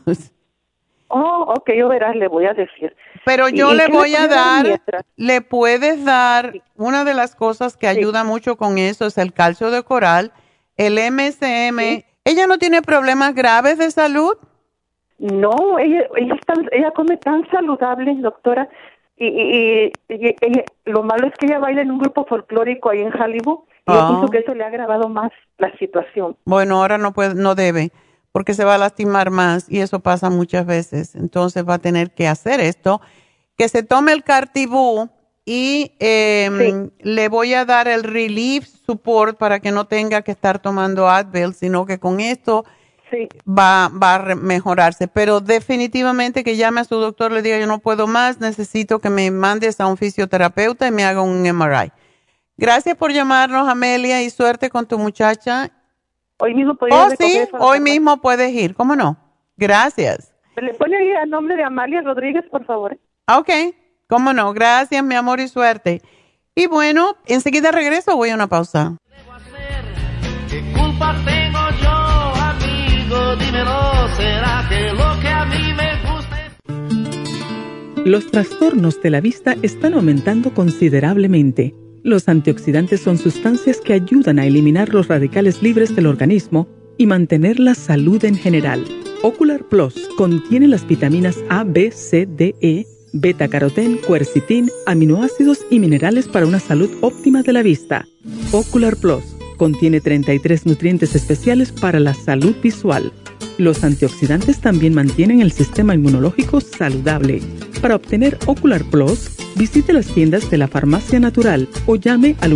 Yo verás, le voy a decir. Pero yo le voy a dar, le puedes dar, una de las cosas que ayuda mucho con eso es el calcio de coral, el MSM. Sí. ¿Ella no tiene problemas graves de salud? No, ella come tan saludable, doctora. Y lo malo es que ella baila en un grupo folclórico ahí en Hollywood. Y yo pienso que eso le ha agravado más la situación. Bueno, ahora no debe, porque se va a lastimar más y eso pasa muchas veces. Entonces va a tener que hacer esto, que se tome el Cartibú y le voy a dar el Relief Support para que no tenga que estar tomando Advil, sino que con esto va a mejorarse. Pero definitivamente que llame a su doctor, le diga yo no puedo más, necesito que me mandes a un fisioterapeuta y me haga un MRI. Gracias por llamarnos, Amelia, y suerte con tu muchacha. Hoy mismo puedes ir. Hoy mismo puedes ir, ¿cómo no? Gracias. ¿Le pone ahí el nombre de Amalia Rodríguez, por favor? Ok, Cómo no, gracias, mi amor, y suerte. Y bueno, enseguida regreso, voy a una pausa. ¿Qué culpa tengo yo, amigo? Dímelo, ¿será que lo que a mí me gusta es... Los trastornos de la vista están aumentando considerablemente. Los antioxidantes son sustancias que ayudan a eliminar los radicales libres del organismo y mantener la salud en general. Ocular Plus contiene las vitaminas A, B, C, D, E, beta-carotén, quercetín, aminoácidos y minerales para una salud óptima de la vista. Ocular Plus contiene 33 nutrientes especiales para la salud visual. Los antioxidantes también mantienen el sistema inmunológico saludable. Para obtener Ocular Plus, visite las tiendas de la Farmacia Natural o llame al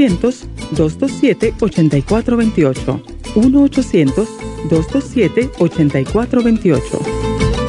1-800-227-8428. 1-800-227-8428.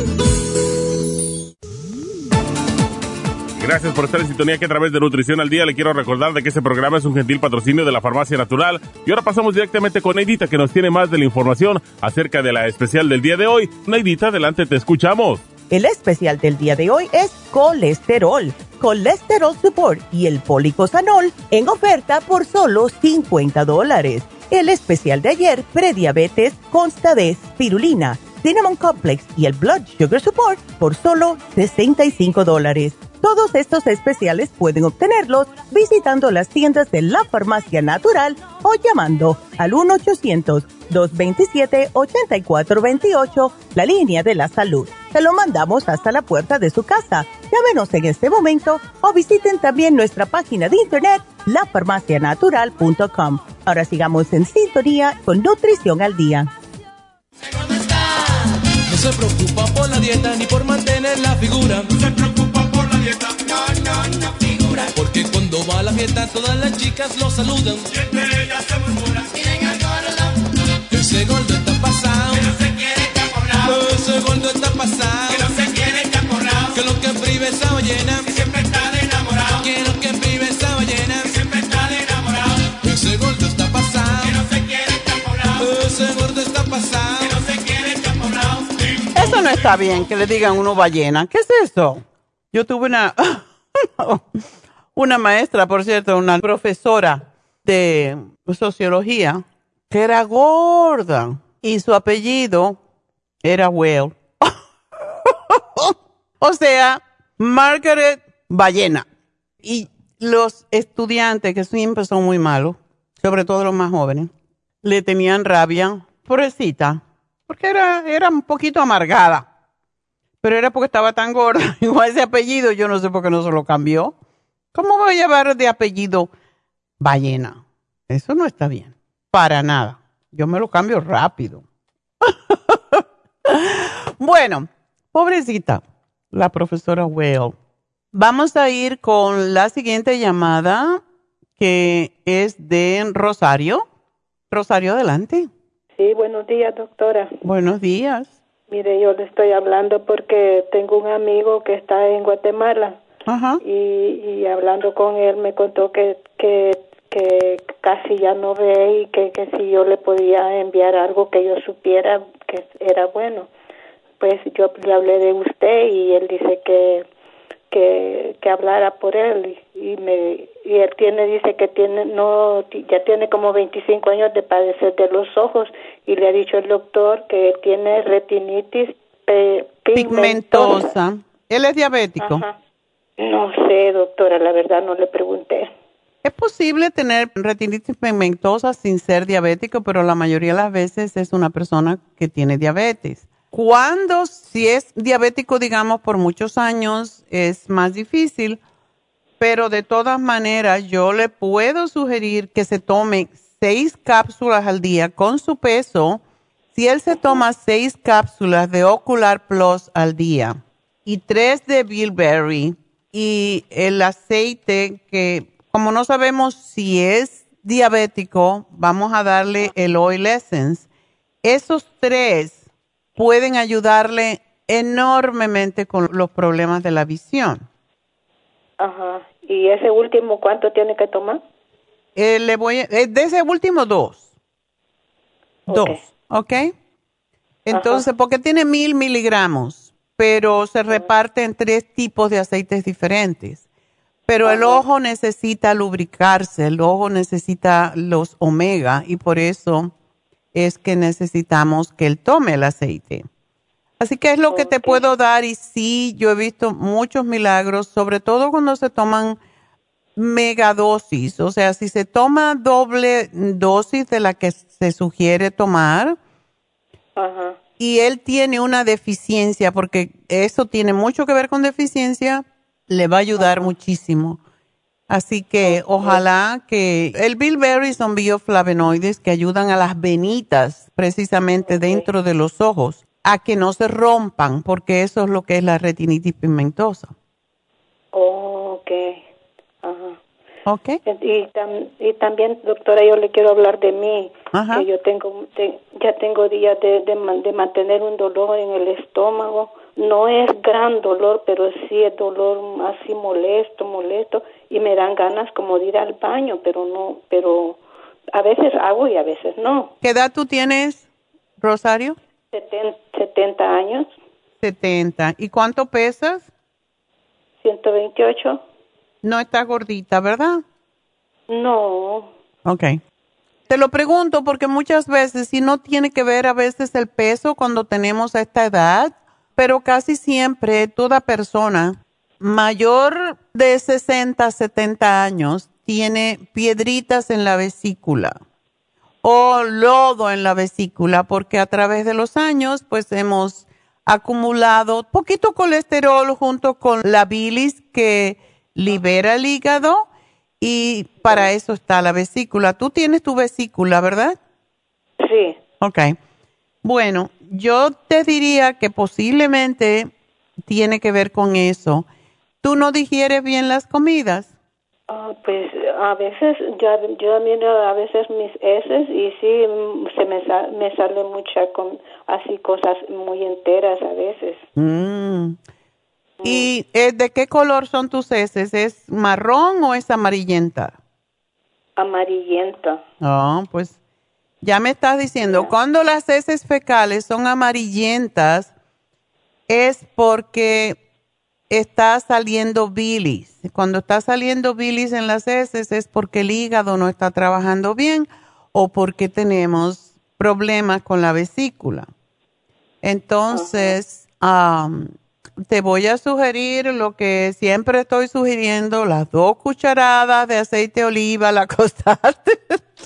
Gracias por estar en sintonía que a través de Nutrición al Día le quiero recordar de que este programa es un gentil patrocinio de la Farmacia Natural. Y ahora pasamos directamente con Neidita, que nos tiene más de la información acerca de la especial del día de hoy. Neidita, adelante, te escuchamos. El especial del día de hoy es colesterol, colesterol support y el policosanol en oferta por solo $50. El especial de ayer, prediabetes, consta de spirulina, cinnamon complex y el blood sugar support por solo $65. Todos estos especiales pueden obtenerlos visitando las tiendas de la Farmacia Natural o llamando al 1-800-227-8428, la línea de la salud. Se lo mandamos hasta la puerta de su casa. Llámenos en este momento o visiten también nuestra página de internet, lafarmacianatural.com. Ahora sigamos en sintonía con Nutrición al Día. No se preocupa por la dieta ni por mantener la figura. No se preocupa por la dieta, no figura. Porque cuando va a la fiesta todas las chicas lo saludan. Y entre ellas se murmura. Miren al gordo. Ese gordo está pasado. Que no se quiere caporrao. Ese gordo está pasado. Que no se quiere caporrao. Que lo que prive esa ballena. Que siempre está de enamorado. Que lo que prive esa ballena. Que siempre está de enamorado. Ese gordo está pasado. Que no se quiere caporrao. Ese gordo está pasado. Que no se quiere caporrao. Eso no está bien, que le digan uno ballena. ¿Qué es eso? Yo tuve una maestra, por cierto, una profesora de sociología, que era gorda y su apellido era Whale. O sea, Margaret Ballena. Y los estudiantes, que siempre son muy malos, sobre todo los más jóvenes, le tenían rabia, pobrecita, porque era un poquito amargada. Pero era porque estaba tan gorda. Igual ese apellido, yo no sé por qué no se lo cambió. ¿Cómo voy a llevar de apellido Ballena? Eso no está bien. Para nada. Yo me lo cambio rápido. Bueno, pobrecita, la profesora Whale. Vamos a ir con la siguiente llamada, que es de Rosario. Rosario, adelante. Sí, buenos días, doctora. Buenos días. Mire, yo le estoy hablando porque tengo un amigo que está en Guatemala. Ajá. Y hablando con él me contó que casi ya no ve y que si yo le podía enviar algo que yo supiera que era bueno. Pues yo le hablé de usted y él dice que hablara por él y él dice que ya tiene como 25 años de padecer de los ojos y le ha dicho el doctor que él tiene retinitis pigmentosa. ¿Él es diabético? Ajá. No sé, doctora, la verdad no le pregunté. Es posible tener retinitis pigmentosa sin ser diabético, pero la mayoría de las veces es una persona que tiene diabetes. Si es diabético, digamos, por muchos años, es más difícil, pero de todas maneras yo le puedo sugerir que se tome 6 cápsulas al día con su peso. Si él se toma 6 cápsulas de Ocular Plus al día y 3 de Bilberry y el aceite, que como no sabemos si es diabético, vamos a darle el Oil Essence. Esos 3 pueden ayudarle enormemente con los problemas de la visión. Ajá. ¿Y ese último cuánto tiene que tomar? De ese último 2. Okay. 2, ¿ok? Entonces, ajá, porque tiene 1000 miligramos. pero se reparte en 3 tipos de aceites diferentes. Pero el ojo necesita lubricarse, el ojo necesita los omega y por eso es que necesitamos que él tome el aceite. Así que es lo que te puedo dar y sí, yo he visto muchos milagros, sobre todo cuando se toman megadosis, o sea, si se toma doble dosis de la que se sugiere tomar y él tiene una deficiencia, porque eso tiene mucho que ver con deficiencia, le va a ayudar muchísimo. Así que ojalá que el bilberry son bioflavonoides que ayudan a las venitas precisamente dentro de los ojos a que no se rompan, porque eso es lo que es la retinitis pigmentosa. Okay. Y también, doctora, yo le quiero hablar de mí. Que yo ya tengo días de mantener un dolor en el estómago. No es gran dolor, pero sí es dolor así molesto, y me dan ganas como de ir al baño, pero a veces hago y a veces no. ¿Qué edad tú tienes, Rosario? 70 años. 70. ¿Y cuánto pesas? 128. No estás gordita, ¿verdad? No. Okay. Te lo pregunto porque muchas veces, si no tiene que ver a veces el peso cuando tenemos esta edad, pero casi siempre toda persona mayor de 60, 70 años tiene piedritas en la vesícula o lodo en la vesícula porque a través de los años pues hemos acumulado poquito colesterol junto con la bilis que libera el hígado y para eso está la vesícula. Tú tienes tu vesícula, ¿verdad? Sí. Okay. Bueno, yo te diría que posiblemente tiene que ver con eso. ¿Tú no digieres bien las comidas? Pues a veces, yo miro a veces mis heces y sí, me sale así cosas muy enteras a veces. ¿Y de qué color son tus heces? ¿Es marrón o es amarillenta? Amarillenta. Pues ya me estás diciendo, cuando las heces fecales son amarillentas es porque está saliendo bilis. Cuando está saliendo bilis en las heces es porque el hígado no está trabajando bien o porque tenemos problemas con la vesícula. Entonces, te voy a sugerir lo que siempre estoy sugiriendo, las 2 cucharadas de aceite de oliva al acostarte.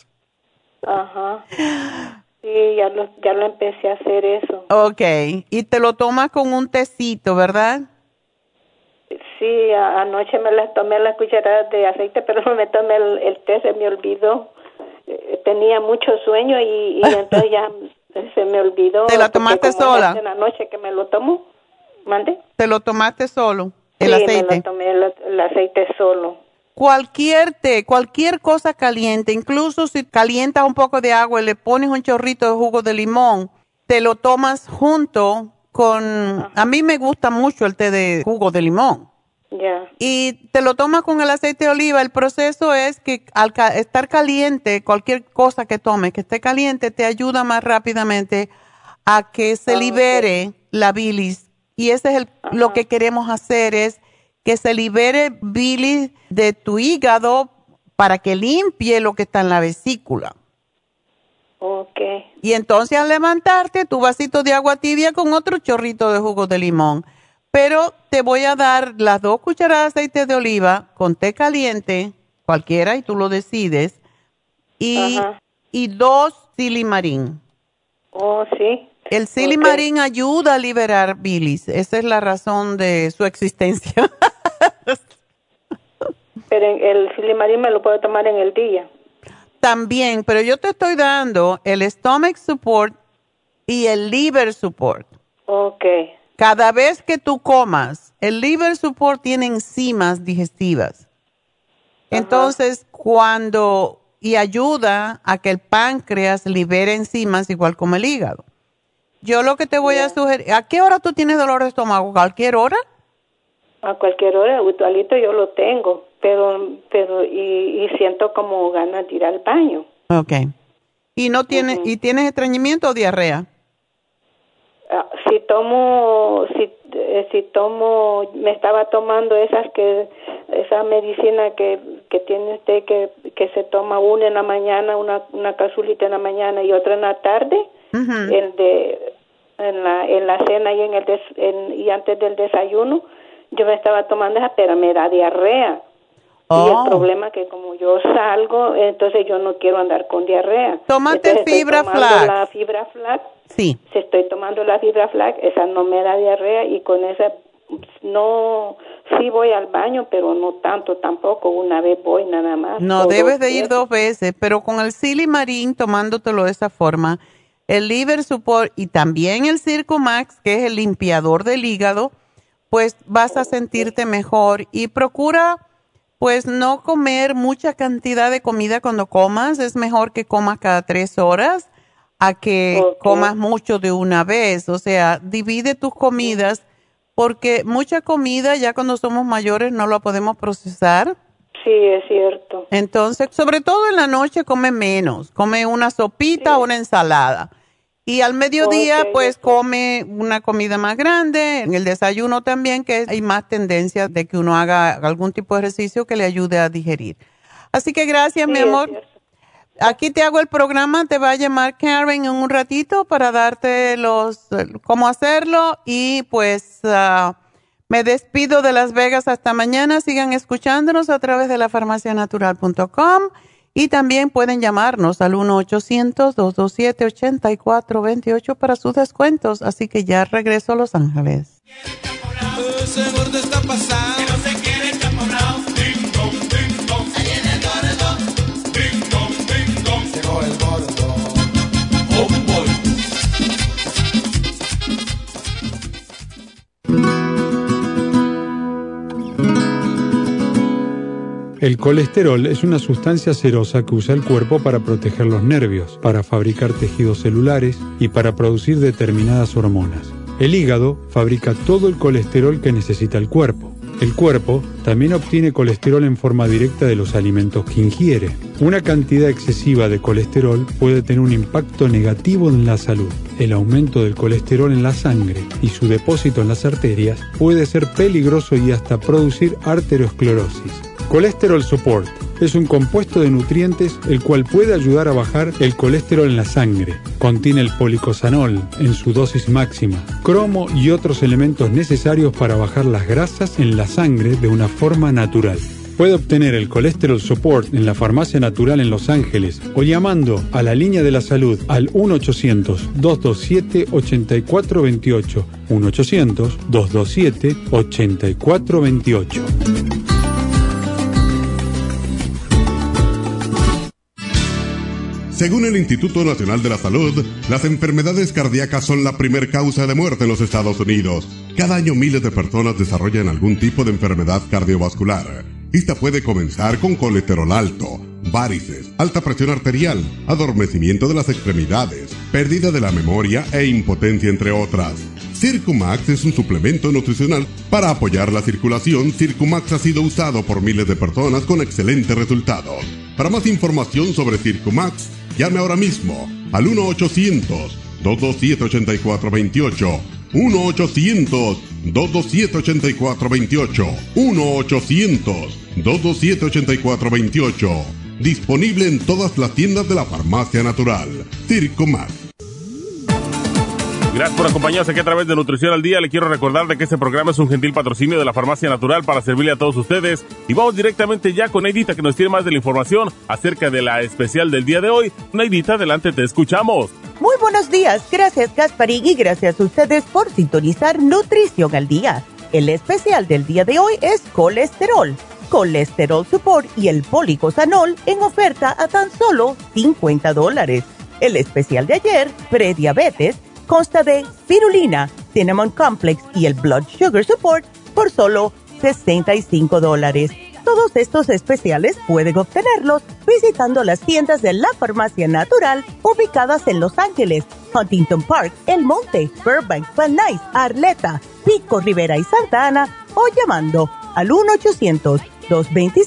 Sí, ya lo empecé a hacer eso. Okay, y te lo tomas con un tecito, ¿verdad? Sí, anoche me las tomé las cucharadas de aceite, pero no me tomé el té, se me olvidó. Tenía mucho sueño y entonces ya se me olvidó. ¿Te la tomaste sola? En la noche que me lo tomo. ¿Mande? ¿Te lo tomaste solo, el aceite? Sí, me lo tomé el aceite solo. Cualquier té, cualquier cosa caliente, incluso si calientas un poco de agua y le pones un chorrito de jugo de limón, te lo tomas junto con... A mí me gusta mucho el té de jugo de limón. Ya. Y te lo tomas con el aceite de oliva. El proceso es que al estar caliente, cualquier cosa que tomes que esté caliente, te ayuda más rápidamente a que se libere la bilis. Y ese es lo que queremos hacer, es que se libere bilis de tu hígado para que limpie lo que está en la vesícula. Okay. Y entonces al levantarte, tu vasito de agua tibia con otro chorrito de jugo de limón. Pero te voy a dar las 2 cucharadas de aceite de oliva con té caliente, cualquiera, y tú lo decides, y 2 silimarín. Sí. El silimarín ayuda a liberar bilis. Esa es la razón de su existencia. Pero el silimarín me lo puedo tomar en el día. También, pero yo te estoy dando el stomach support y el liver support. Okay. Cada vez que tú comas, el liver support tiene enzimas digestivas. Entonces, y ayuda a que el páncreas libere enzimas igual como el hígado. Yo lo que te voy a sugerir, ¿a qué hora tú tienes dolor de estómago? ¿Cualquier hora? A cualquier hora, habitualito yo lo tengo, pero y siento como ganas de ir al baño. Okay. ¿Y no tienes estreñimiento o diarrea? Si me estaba tomando esa medicina que tiene usted que se toma una en la mañana, una capsulita en la mañana y otra en la tarde, en la cena y antes del desayuno. Yo me estaba tomando esa, pero me da diarrea. Y el problema es que como yo salgo, entonces yo no quiero andar con diarrea. Tómate fibra flax. La fibra flax. Sí. Si estoy tomando la fibra flax, esa no me da diarrea, y con esa sí voy al baño, pero no tanto tampoco. Una vez voy nada más. No, debes de ir 2 veces, pero con el Silimarín, tomándotelo de esa forma, el Liver Support y también el Circumax, que es el limpiador del hígado, pues vas a sentirte mejor. Y procura pues no comer mucha cantidad de comida cuando comas. Es mejor que comas cada 3 horas a que comas mucho de una vez. O sea, divide tus comidas, porque mucha comida ya cuando somos mayores no la podemos procesar. Sí, es cierto. Entonces, sobre todo en la noche, come menos. Come una sopita o una ensalada. Y al mediodía, pues, come una comida más grande. En el desayuno también, que hay más tendencia de que uno haga algún tipo de ejercicio que le ayude a digerir. Así que gracias, mi amor. Aquí te hago el programa. Te va a llamar Karen en un ratito para darte cómo hacerlo. Y, pues, me despido de Las Vegas hasta mañana. Sigan escuchándonos a través de lafarmacianatural.com. Y también pueden llamarnos al 1-800-227-8428 para sus descuentos. Así que ya regreso a Los Ángeles. Ese gordo está pasado, que no se quiere escaponado. Ding dong, ding dong. Ahí viene el gordo. Ding dong, ding dong. Llegó el gordo. Oh boy. El colesterol es una sustancia serosa que usa el cuerpo para proteger los nervios, para fabricar tejidos celulares y para producir determinadas hormonas. El hígado fabrica todo el colesterol que necesita el cuerpo. El cuerpo también obtiene colesterol en forma directa de los alimentos que ingiere. Una cantidad excesiva de colesterol puede tener un impacto negativo en la salud. El aumento del colesterol en la sangre y su depósito en las arterias puede ser peligroso y hasta producir arteriosclerosis. Colesterol Support es un compuesto de nutrientes el cual puede ayudar a bajar el colesterol en la sangre. Contiene el policosanol en su dosis máxima, cromo y otros elementos necesarios para bajar las grasas en la sangre de una forma natural. Puede obtener el Colesterol Support en la Farmacia Natural en Los Ángeles o llamando a la Línea de la Salud al 1-800-227-8428. 1-800-227-8428. Según el Instituto Nacional de la Salud, las enfermedades cardíacas son la primer causa de muerte en los Estados Unidos. Cada año miles de personas desarrollan algún tipo de enfermedad cardiovascular. Esta puede comenzar con colesterol alto, varices, alta presión arterial, adormecimiento de las extremidades, pérdida de la memoria e impotencia, entre otras. Circumax es un suplemento nutricional para apoyar la circulación. Circumax ha sido usado por miles de personas con excelentes resultados. Para más información sobre Circumax, llame ahora mismo al 1-800-227-8428. 1-800-227-8428. 1-800-227-8428. Disponible en todas las tiendas de la Farmacia Natural. Circumax. Gracias por acompañarnos aquí a través de Nutrición al Día. Le quiero recordar de que este programa es un gentil patrocinio de la Farmacia Natural para servirle a todos ustedes. Y vamos directamente ya con Neidita, que nos tiene más de la información acerca de la especial del día de hoy. Neidita, adelante, te escuchamos. Muy buenos días. Gracias, Gasparín, y gracias a ustedes por sintonizar Nutrición al Día. El especial del día de hoy es colesterol. Colesterol Support y el Policosanol en oferta a tan solo $50. El especial de ayer, prediabetes, consta de spirulina, cinnamon complex y el blood sugar support por solo $65. Todos estos especiales pueden obtenerlos visitando las tiendas de la Farmacia Natural ubicadas en Los Ángeles, Huntington Park, El Monte, Burbank, Van Nuys, Arleta, Pico Rivera y Santa Ana, o llamando al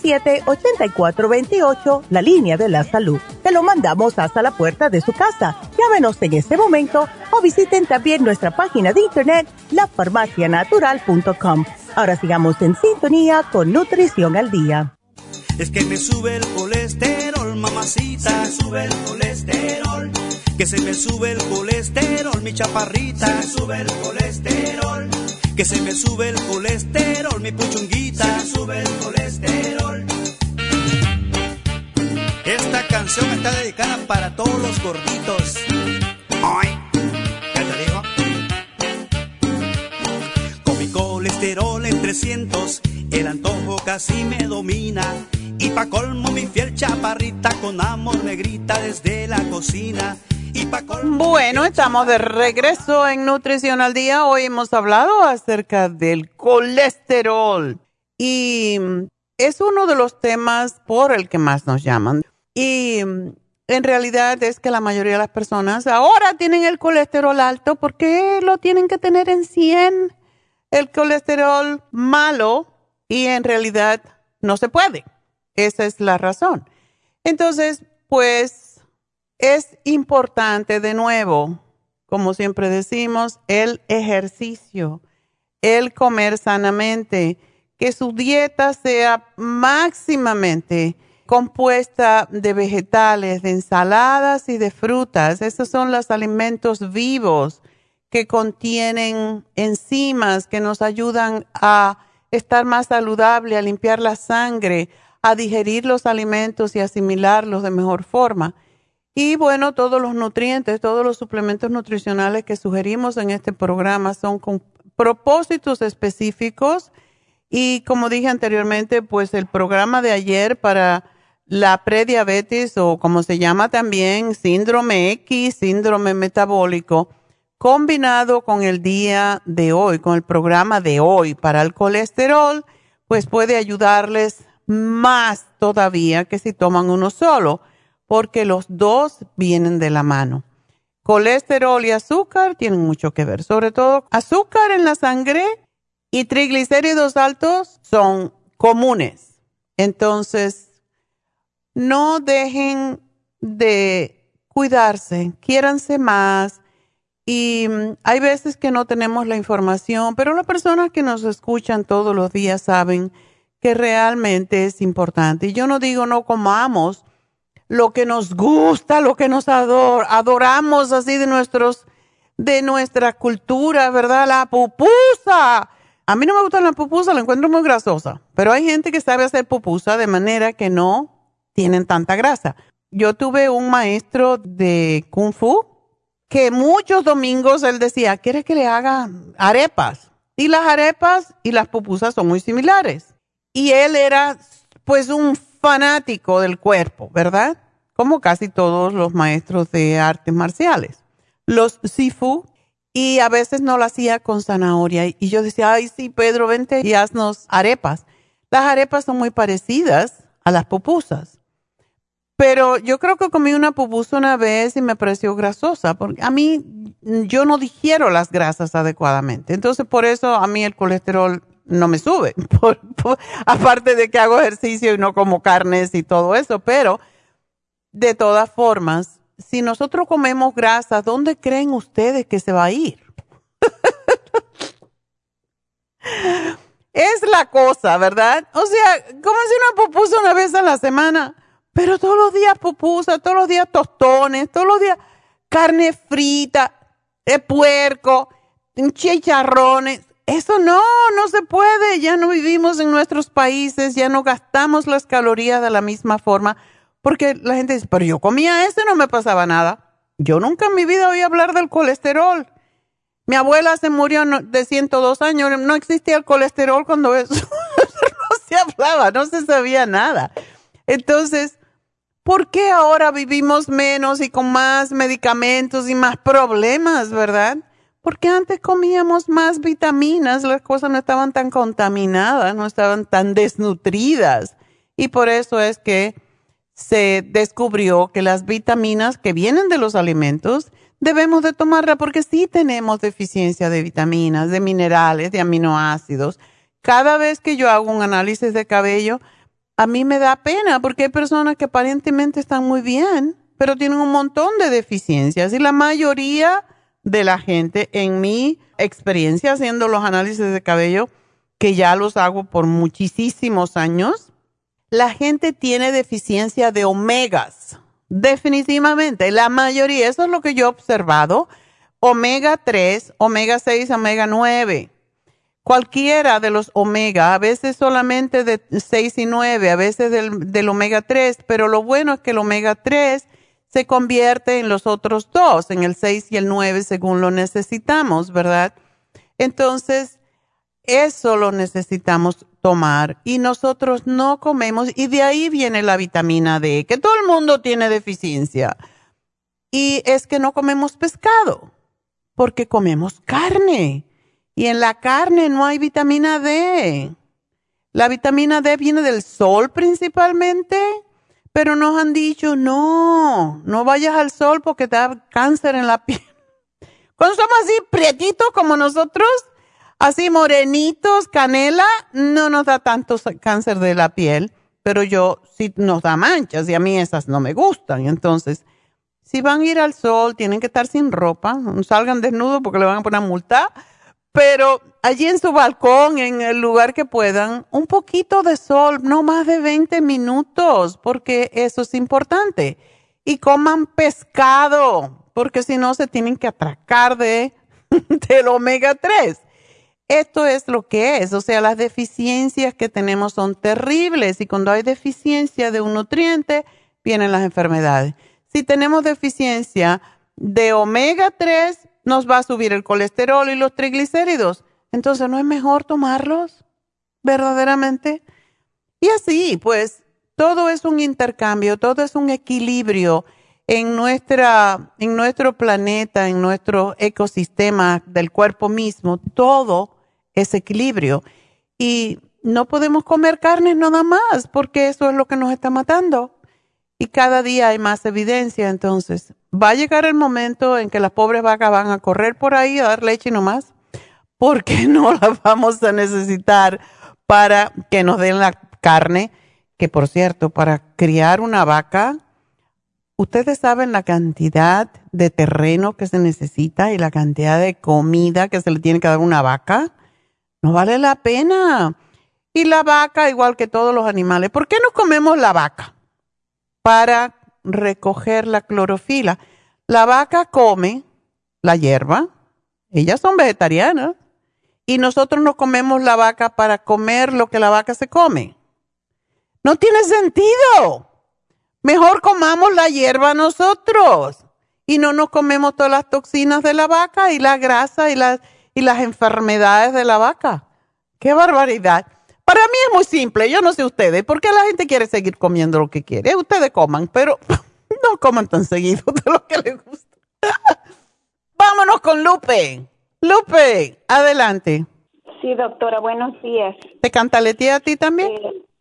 1-800-227-8428, la Línea de la Salud. Te lo mandamos hasta la puerta de su casa. Llámenos en este momento o visiten también nuestra página de internet, lafarmacianatural.com. Ahora sigamos en sintonía con Nutrición al Día. Es que me sube el colesterol, mamacita, me sube el colesterol. Que se me sube el colesterol, mi chaparrita, se me sube el colesterol. Que se me sube el colesterol, mi puchunguita, se me sube el colesterol. Esta canción está dedicada para todos los gorditos. Ay, ¿ya te digo? Con mi colesterol en 300, el antojo casi me domina. Y pa' colmo mi fiel chaparrita, con amor me grita desde la cocina. Bueno, estamos de regreso en Nutrición al Día. Hoy hemos hablado acerca del colesterol y es uno de los temas por el que más nos llaman. Y en realidad es que la mayoría de las personas ahora tienen el colesterol alto porque lo tienen que tener en 100, el colesterol malo, y en realidad no se puede. Esa es la razón. Entonces, pues es importante, de nuevo, como siempre decimos, el ejercicio, el comer sanamente, que su dieta sea máximamente compuesta de vegetales, de ensaladas y de frutas. Esos son los alimentos vivos que contienen enzimas que nos ayudan a estar más saludable, a limpiar la sangre, a digerir los alimentos y asimilarlos de mejor forma. Y bueno, todos los nutrientes, todos los suplementos nutricionales que sugerimos en este programa son con propósitos específicos. Y como dije anteriormente, pues el programa de ayer para la prediabetes, o como se llama también, síndrome X, síndrome metabólico, combinado con el día de hoy, con el programa de hoy para el colesterol, pues puede ayudarles más todavía que si toman uno solo, porque los dos vienen de la mano. Colesterol y azúcar tienen mucho que ver, sobre todo azúcar en la sangre y triglicéridos altos son comunes. Entonces, no dejen de cuidarse, quiéranse más. Y hay veces que no tenemos la información, pero las personas que nos escuchan todos los días saben que realmente es importante. Y yo no digo no comamos lo que nos gusta, lo que nos adoramos así de nuestra cultura, ¿verdad? La pupusa. A mí no me gusta la pupusa, la encuentro muy grasosa. Pero hay gente que sabe hacer pupusa de manera que no tienen tanta grasa. Yo tuve un maestro de Kung Fu que muchos domingos él decía, ¿quieres que le haga arepas? Y las arepas y las pupusas son muy similares. Y él era pues un fanático del cuerpo, ¿verdad? Como casi todos los maestros de artes marciales. Los Sifu, y a veces no lo hacía con zanahoria. Y yo decía, ay sí, Pedro, vente y haznos arepas. Las arepas son muy parecidas a las pupusas. Pero yo creo que comí una pupusa una vez y me pareció grasosa, porque a mí, yo no digiero las grasas adecuadamente. Entonces, por eso a mí el colesterol no me sube. Aparte de que hago ejercicio y no como carnes y todo eso. Pero, de todas formas, si nosotros comemos grasa, ¿dónde creen ustedes que se va a ir? Es la cosa, ¿verdad? O sea, cómanse una pupusa una vez a la semana. Pero todos los días pupusa, todos los días tostones, todos los días carne frita, puerco, chicharrones. Eso no se puede. Ya no vivimos en nuestros países, ya no gastamos las calorías de la misma forma. Porque la gente dice, pero yo comía eso y no me pasaba nada. Yo nunca en mi vida oí hablar del colesterol. Mi abuela se murió de 102 años, no existía el colesterol cuando eso no se hablaba, no se sabía nada. Entonces, ¿por qué ahora vivimos menos y con más medicamentos y más problemas, verdad? Porque antes comíamos más vitaminas, las cosas no estaban tan contaminadas, no estaban tan desnutridas. Y por eso es que se descubrió que las vitaminas que vienen de los alimentos debemos de tomarlas porque sí tenemos deficiencia de vitaminas, de minerales, de aminoácidos. Cada vez que yo hago un análisis de cabello, a mí me da pena porque hay personas que aparentemente están muy bien, pero tienen un montón de deficiencias y la mayoría de la gente, en mi experiencia haciendo los análisis de cabello, que ya los hago por muchísimos años, la gente tiene deficiencia de omegas. Definitivamente, la mayoría, eso es lo que yo he observado, omega 3, omega 6, omega 9. Cualquiera de los omega, a veces solamente de 6 y 9, a veces del omega 3, pero lo bueno es que el omega 3 se convierte en los otros dos, en el 6 y el 9 según lo necesitamos, ¿verdad? Entonces, eso lo necesitamos tomar y nosotros no comemos y de ahí viene la vitamina D, que todo el mundo tiene deficiencia. Y es que no comemos pescado, porque comemos carne. Y en la carne no hay vitamina D. La vitamina D viene del sol principalmente, pero nos han dicho, no vayas al sol porque te da cáncer en la piel. Cuando somos así prietitos como nosotros, así morenitos, canela, no nos da tanto cáncer de la piel, pero sí nos da manchas y a mí esas no me gustan. Entonces, si van a ir al sol, tienen que estar sin ropa, no salgan desnudos porque le van a poner multa. Pero allí en su balcón, en el lugar que puedan, un poquito de sol, no más de 20 minutos, porque eso es importante. Y coman pescado, porque si no se tienen que atracar del omega 3. Esto es lo que es, o sea, las deficiencias que tenemos son terribles y cuando hay deficiencia de un nutriente, vienen las enfermedades. Si tenemos deficiencia de omega 3, nos va a subir el colesterol y los triglicéridos. Entonces, ¿no es mejor tomarlos verdaderamente? Y así, pues, todo es un intercambio, todo es un equilibrio en nuestro planeta, en nuestro ecosistema del cuerpo mismo. Todo es equilibrio. Y no podemos comer carne nada más, porque eso es lo que nos está matando. Y cada día hay más evidencia, entonces va a llegar el momento en que las pobres vacas van a correr por ahí a dar leche nomás, porque no la vamos a necesitar para que nos den la carne, que por cierto, para criar una vaca, ustedes saben la cantidad de terreno que se necesita y la cantidad de comida que se le tiene que dar a una vaca, no vale la pena. Y la vaca, igual que todos los animales, ¿por qué no comemos la vaca? Para recoger la clorofila. La vaca come la hierba, ellas son vegetarianas, y nosotros no comemos la vaca para comer lo que la vaca se come. No tiene sentido. Mejor comamos la hierba nosotros y no nos comemos todas las toxinas de la vaca y la grasa y las enfermedades de la vaca. ¡Qué barbaridad! Para mí es muy simple, yo no sé ustedes, ¿por qué la gente quiere seguir comiendo lo que quiere? Ustedes coman, pero no coman tan seguido de lo que les gusta. Vámonos con Lupe. Lupe, adelante. Sí, doctora, buenos días. ¿Te cantaletea a ti también?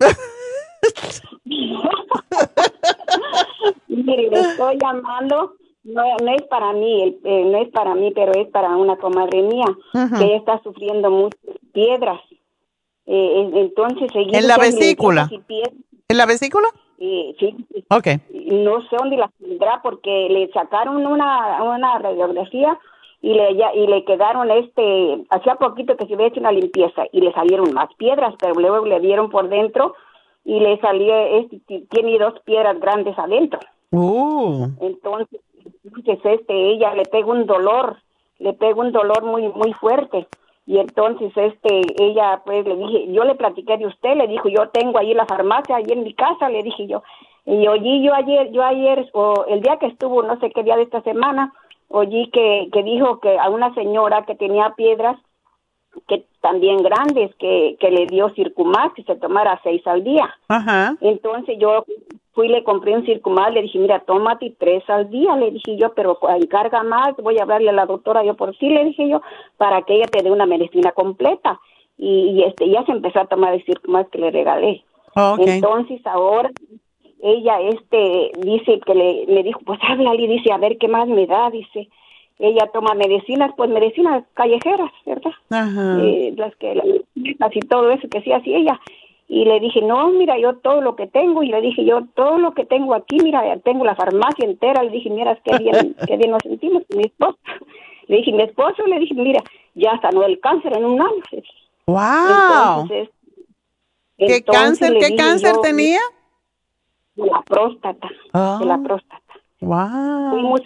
Mire, le estoy llamando, no es para mí, no es para mí, pero es para una comadre mía, que ella está sufriendo muchas piedras. Entonces, ¿en la vesícula? ¿En la vesícula? Sí. Okay. No sé dónde la tendrá porque le sacaron una radiografía y le quedaron hacía poquito que se había hecho una limpieza y le salieron más piedras, pero luego le vieron por dentro y le salió, tiene 2 piedras grandes adentro. Entonces ella le pega un dolor muy, muy fuerte. Y entonces ella pues le dije, yo le platiqué de usted, le dijo, yo tengo ahí la farmacia, ahí en mi casa, le dije yo. Y oí yo ayer, o el día que estuvo, no sé qué día de esta semana, oí que dijo que a una señora que tenía piedras, que también grandes, que le dio Circumax, que se tomara 6 al día. Ajá. Entonces yo fui y le compré un Circumax, le dije, mira, tómate 3 al día, le dije yo, pero encarga más, voy a hablarle a la doctora yo por sí, le dije yo, para que ella te dé una medicina completa. Y ya se empezó a tomar el Circumax que le regalé. Okay. Entonces ahora ella dice que le dijo, pues háblale, dice, a ver qué más me da, dice. Ella toma medicinas, pues medicinas callejeras, ¿verdad? Ajá. Las y todo eso que sí hacía ella. Y le dije, no, mira, yo todo lo que tengo, y le dije, yo todo lo que tengo aquí, mira, tengo la farmacia entera. Le dije, mira, qué bien nos sentimos. Mi esposo, le dije, mira, ya sanó el cáncer en un año. ¡Wow! ¿Qué cáncer tenía? De la próstata, de la próstata. Wow. Fuimos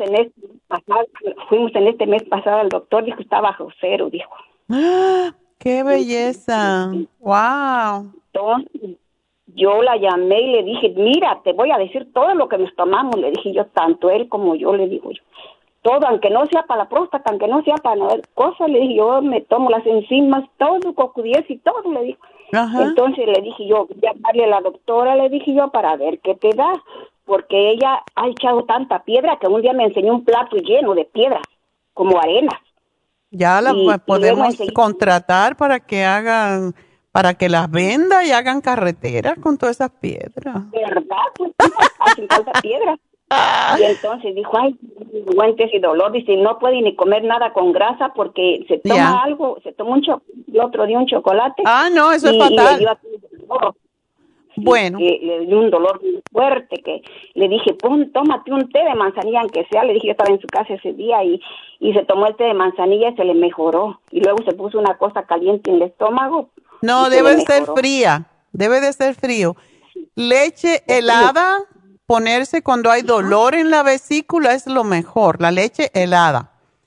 en este mes pasado al doctor, dijo, está bajo cero, dijo. ¡Qué belleza! ¡Wow! Entonces, yo la llamé y le dije, mira, te voy a decir todo lo que nos tomamos, le dije yo, tanto él como yo, le digo yo. Todo, aunque no sea para la próstata, aunque no sea para cosas, le dije yo, me tomo las enzimas, todo, CoQ10 y todo, le dijo. Ajá. Entonces le dije yo, llamarle a la doctora, le dije yo, para ver qué te da, porque ella ha echado tanta piedra que un día me enseñó un plato lleno de piedras, como arenas. Ya la podemos contratar para que hagan, para que las venda y hagan carreteras con todas esas piedras. ¿Verdad? Pues hacen falta piedras. Y entonces dijo, ay, guantes y dolor, dice, no puede ni comer nada con grasa porque se toma algo, se tomó el otro día un chocolate. Ah, no, eso es fatal. Bueno. Le dio un dolor muy fuerte que le dije, tómate un té de manzanilla, aunque sea, le dije, yo estaba en su casa ese día y se tomó el té de manzanilla y se le mejoró. Y luego se puso una cosa caliente en el estómago. No, debe de ser fría, debe de ser frío. Leche helada, ponerse cuando hay dolor en la vesícula es lo mejor, la leche helada.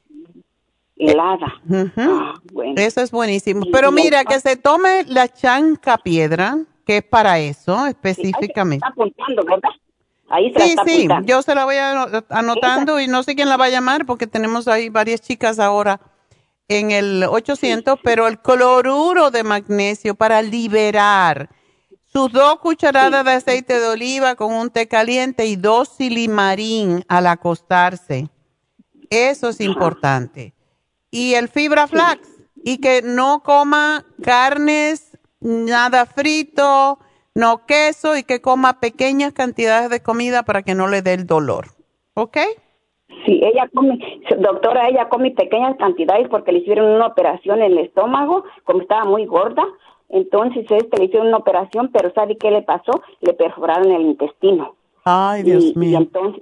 Helada. Bueno. Eso es buenísimo. Pero mira, que se tome la chanca piedra, que es para eso específicamente. Ahí se la está apuntando, ¿verdad? Ahí se la está apuntando. Sí, yo se la voy anotando y no sé quién la va a llamar porque tenemos ahí varias chicas ahora en el 800, pero el cloruro de magnesio para liberar sus 2 cucharadas de aceite de oliva con un té caliente y 2 silimarín al acostarse. Eso es importante. Y el fibra flax y que no coma carnes, nada frito, no queso y que coma pequeñas cantidades de comida para que no le dé el dolor. ¿Ok? Sí, ella come, doctora, ella come pequeñas cantidades porque le hicieron una operación en el estómago, como estaba muy gorda. Entonces le hicieron una operación, pero ¿sabe qué le pasó? Le perforaron el intestino. Ay, Dios mío. Y entonces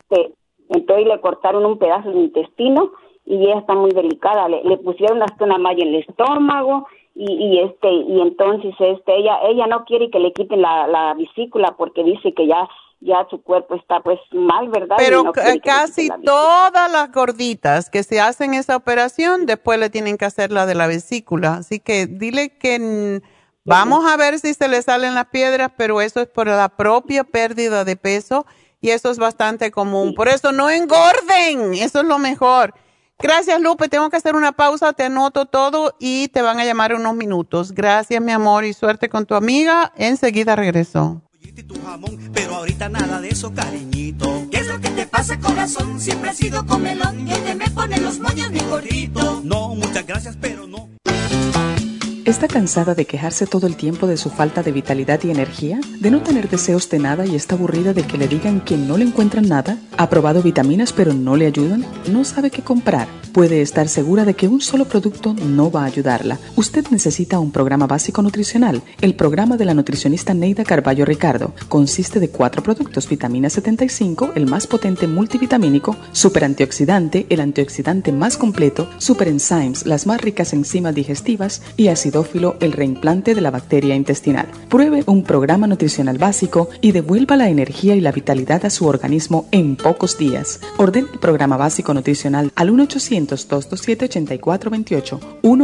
le cortaron un pedazo del intestino y ella está muy delicada. Le pusieron hasta una malla en el estómago y entonces ella no quiere que le quiten la vesícula porque dice que ya su cuerpo está pues mal, ¿verdad? Pero no casi todas las gorditas que se hacen esa operación, después le tienen que hacer la de la vesícula. Así que dile que vamos a ver si se le salen las piedras, pero eso es por la propia pérdida de peso y eso es bastante común. Sí. Por eso no engorden, eso es lo mejor. Gracias, Lupe. Tengo que hacer una pausa, te anoto todo y te van a llamar unos minutos. Gracias, mi amor, y suerte con tu amiga. Enseguida regreso. Tu jamón, pero ahorita nada de eso, cariñito. ¿Qué es lo que te pasa, corazón? Siempre has sido comelón y te me ponen los moños mi gordito. No, muchas gracias, pero no. ¿Está cansada de quejarse todo el tiempo de su falta de vitalidad y energía? ¿De no tener deseos de nada y está aburrida de que le digan que no le encuentran nada? ¿Ha probado vitaminas pero no le ayudan? ¿No sabe qué comprar? Puede estar segura de que un solo producto no va a ayudarla. Usted necesita un programa básico nutricional. El programa de la nutricionista Neida Carballo Ricardo consiste de 4 productos: vitamina 75, el más potente multivitamínico, super antioxidante, el antioxidante más completo, super enzymes, las más ricas enzimas digestivas, y acidófilo, el reimplante de la bacteria intestinal. Pruebe un programa nutricional básico y devuelva la energía y la vitalidad a su organismo en pocos días. Ordene el programa básico nutricional al 1-800-227-8428,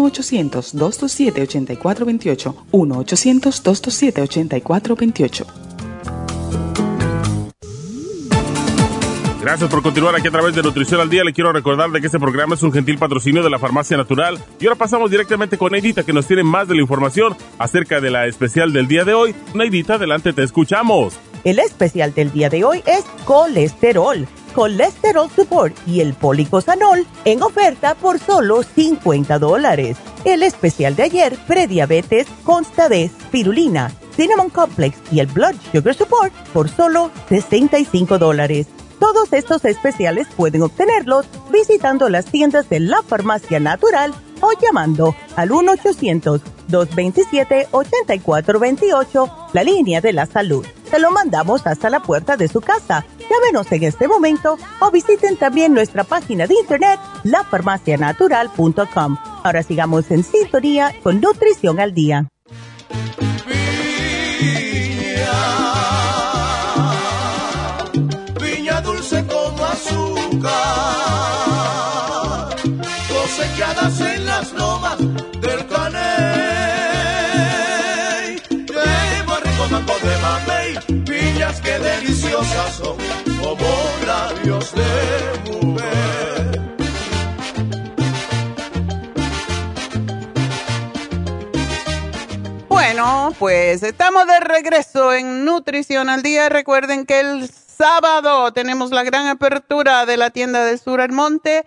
1-800-227-8428, 1-800-227-8428. Gracias por continuar aquí a través de Nutrición al Día. Le quiero recordar de que este programa es un gentil patrocinio de la Farmacia Natural. Y ahora pasamos directamente con Neidita, que nos tiene más de la información acerca de la especial del día de hoy. Neidita, adelante, te escuchamos. El especial del día de hoy es colesterol, Colesterol Support y el Policosanol en oferta por solo $50. El especial de ayer, prediabetes, consta de spirulina, Cinnamon Complex y el Blood Sugar Support por solo $65. Todos estos especiales pueden obtenerlos visitando las tiendas de la Farmacia Natural o llamando al 1-800-227-8428, la línea de la salud. Se lo mandamos hasta la puerta de su casa. Llámenos en este momento o visiten también nuestra página de internet, lafarmacianatural.com. Ahora sigamos en sintonía con Nutrición al Día. Piña dulce como azúcar, cosechadas en las lomas del Caney. Más rico mango de mamey, piñas que deliciosas son, como labios de mujer. Bueno, pues estamos de regreso en Nutrición al Día. Recuerden que el sábado tenemos la gran apertura de la tienda del Sur El Monte,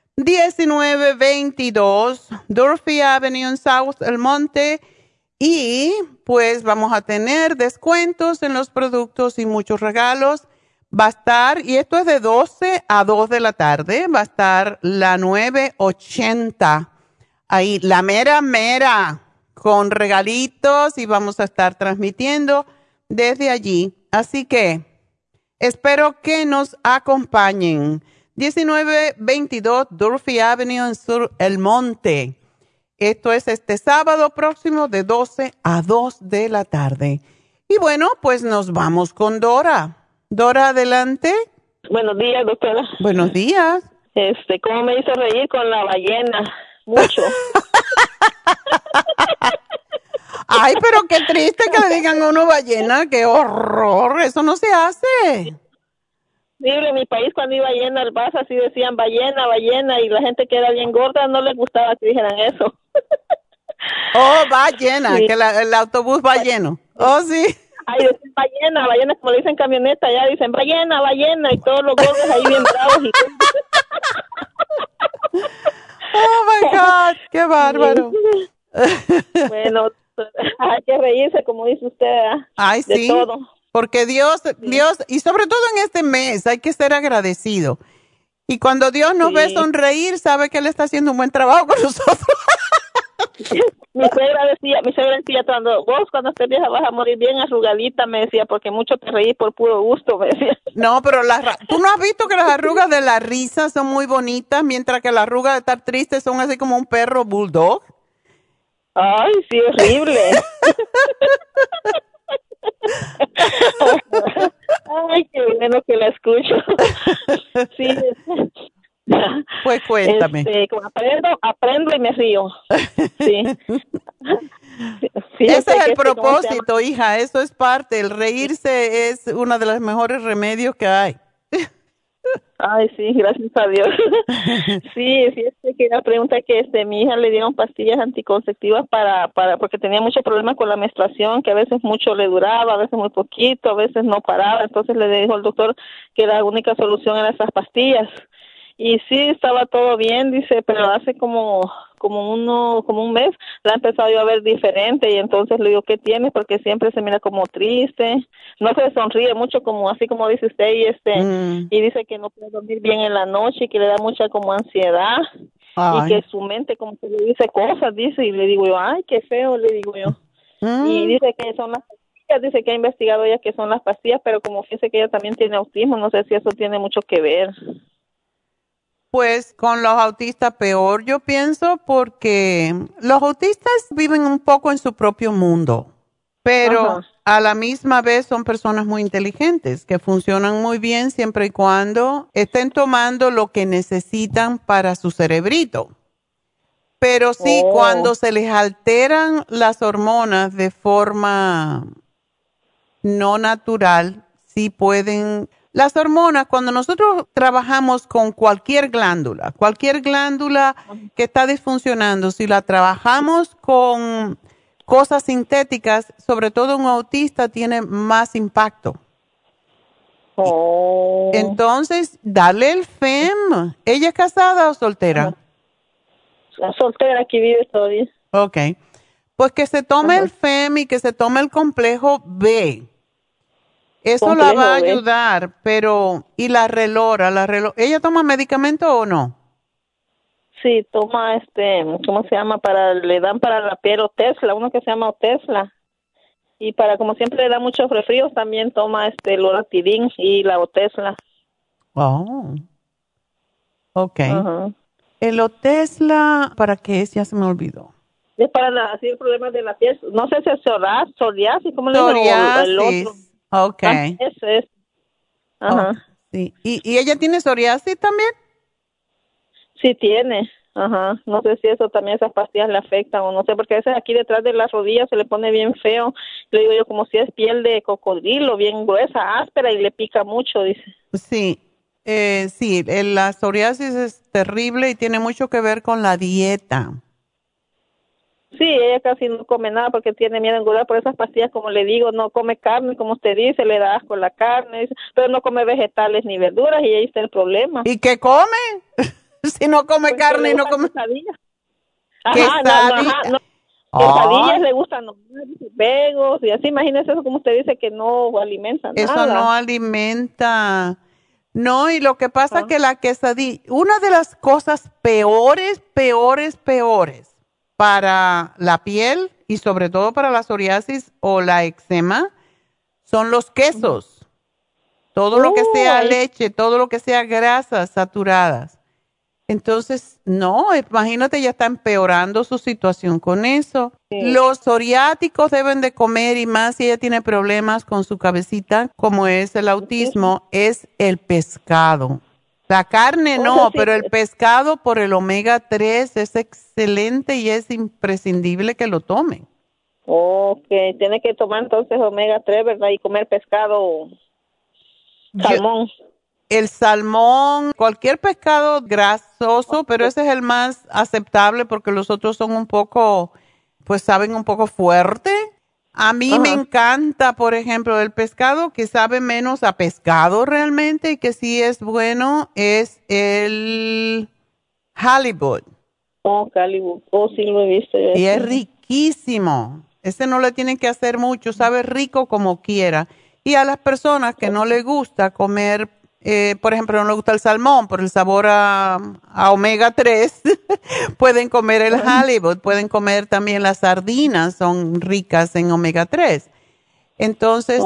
1922 Durfee Avenue en South El Monte. Y pues vamos a tener descuentos en los productos y muchos regalos. Va a estar, y esto es de 12 a 2 de la tarde, va a estar la 980. Ahí, la mera, con regalitos, y vamos a estar transmitiendo desde allí. Así que espero que nos acompañen. 1922 Durfee Avenue en Sur El Monte. Esto es este sábado próximo de 12 a 2 de la tarde. Y bueno, pues nos vamos con Dora. Dora, adelante. Buenos días, doctora. Buenos días. ¿Cómo me hizo reír con la ballena? Mucho. Ay, pero qué triste que le digan a uno ballena. ¡Qué horror! Eso no se hace. Sí, en mi país cuando iba llena al bus así decían ballena, ballena, y la gente que era bien gorda no les gustaba que dijeran eso. Oh, va llena, sí. Que el autobús va lleno. Oh, sí. Ay, dicen ballena, ballena, como le dicen camioneta, ya dicen ballena, ballena, y todos los gordos ahí bien bravos. Oh, my God, qué bárbaro. Bueno, hay que reírse, como dice usted, ay, de sí. todo. Porque Dios, y sobre todo en este mes, hay que ser agradecido. Y cuando Dios nos ve sonreír, sabe que Él está haciendo un buen trabajo con nosotros. Mi suegra decía, cuando estés vieja vas a morir bien arrugadita, me decía, porque mucho te reí por puro gusto, me decía. No, pero ¿tú no has visto que las arrugas de la risa son muy bonitas, mientras que las arrugas de estar triste son así como un perro bulldog? Ay, sí, horrible. Ay, qué bueno que la escucho. Sí. Pues cuéntame. Como aprendo y me río. Sí. Ese es el propósito, hija. Eso es parte. El reírse es uno de los mejores remedios que hay. Ay, sí, gracias a Dios. Sí, que la pregunta que mi hija le dieron pastillas anticonceptivas porque tenía muchos problemas con la menstruación, que a veces mucho le duraba, a veces muy poquito, a veces no paraba. Entonces le dijo el doctor que la única solución eran esas pastillas. Y sí, estaba todo bien, dice, pero hace como un mes la ha empezado yo a ver diferente, y entonces le digo, ¿qué tiene? Porque siempre se mira como triste, no se sonríe mucho, como así como dice usted, y y dice que no puede dormir bien en la noche, y que le da mucha como ansiedad. Ay. Y que su mente como que le dice cosas, dice, y le digo yo, ay, qué feo, le digo yo. Y dice que son las pastillas, dice que ha investigado ella que son las pastillas, pero como fíjese que ella también tiene autismo, no sé si eso tiene mucho que ver. Pues con los autistas peor, yo pienso, porque los autistas viven un poco en su propio mundo, pero a la misma vez son personas muy inteligentes, que funcionan muy bien siempre y cuando estén tomando lo que necesitan para su cerebrito. Pero sí, cuando se les alteran las hormonas de forma no natural, sí pueden... Las hormonas, cuando nosotros trabajamos con cualquier glándula que está disfuncionando, si la trabajamos con cosas sintéticas, sobre todo un autista tiene más impacto. Entonces, dale el FEM. ¿Ella es casada o soltera? La soltera, aquí vive todavía. Ok. Pues que se tome el FEM y que se tome el complejo B. Eso la va a ayudar, pero... ¿Y la relora? ¿Ella toma medicamento o no? Sí, toma ¿cómo se llama? Le dan para la piel Otesla, uno que se llama Otesla. Y para, como siempre le da muchos resfríos, también toma el Loratidin y la Otesla. Oh. Ok. Ajá. El Otesla, ¿para qué es? Ya se me olvidó. Es para así el problema de la piel. No sé si es psoriasis, ¿cómo le digo? El otro. Ok. Ese es. Ajá. Oh, sí. ¿Y ella tiene psoriasis también? Sí tiene. Ajá. No sé si eso también, esas pastillas le afectan o no sé, porque a veces aquí detrás de las rodillas se le pone bien feo. Le digo yo, como si es piel de cocodrilo, bien gruesa, áspera y le pica mucho, dice. Sí. Sí, la psoriasis es terrible y tiene mucho que ver con la dieta. Sí, ella casi no come nada porque tiene miedo a engordar por esas pastillas, como le digo, no come carne, como usted dice, le da asco la carne, pero no come vegetales ni verduras y ahí está el problema. ¿Y qué come? Si no come Pues carne y no come... quesadillas. Quesadilla. Quesadillas le gustan los pegos y así, imagínese eso como usted dice que no alimenta nada. Eso no alimenta. No, y lo que pasa es que la quesadilla, una de las cosas peores para la piel y sobre todo para la psoriasis o la eczema son los quesos. Todo lo que sea leche, todo lo que sea grasas saturadas. Entonces, no, imagínate, ya está empeorando su situación con eso. Sí. Los psoriáticos deben de comer, y más si ella tiene problemas con su cabecita, como es el autismo, es el pescado. La carne no, pero el pescado por el omega 3 es excelente y es imprescindible que lo tomen. Ok, tiene que tomar entonces omega 3, ¿verdad? Y comer pescado, salmón. El salmón, cualquier pescado grasoso, pero ese es el más aceptable porque los otros son un poco, pues saben un poco fuerte. A mí me encanta, por ejemplo, el pescado que sabe menos a pescado realmente y que sí es bueno, es el halibut. Oh, halibut. Oh, sí lo he visto. Y es riquísimo. Ese no le tienen que hacer mucho, sabe rico como quiera. Y a las personas que no les gusta comer, por ejemplo, no les gusta el salmón por el sabor a omega 3, pueden comer el halibut, pueden comer también las sardinas, son ricas en omega 3. Entonces,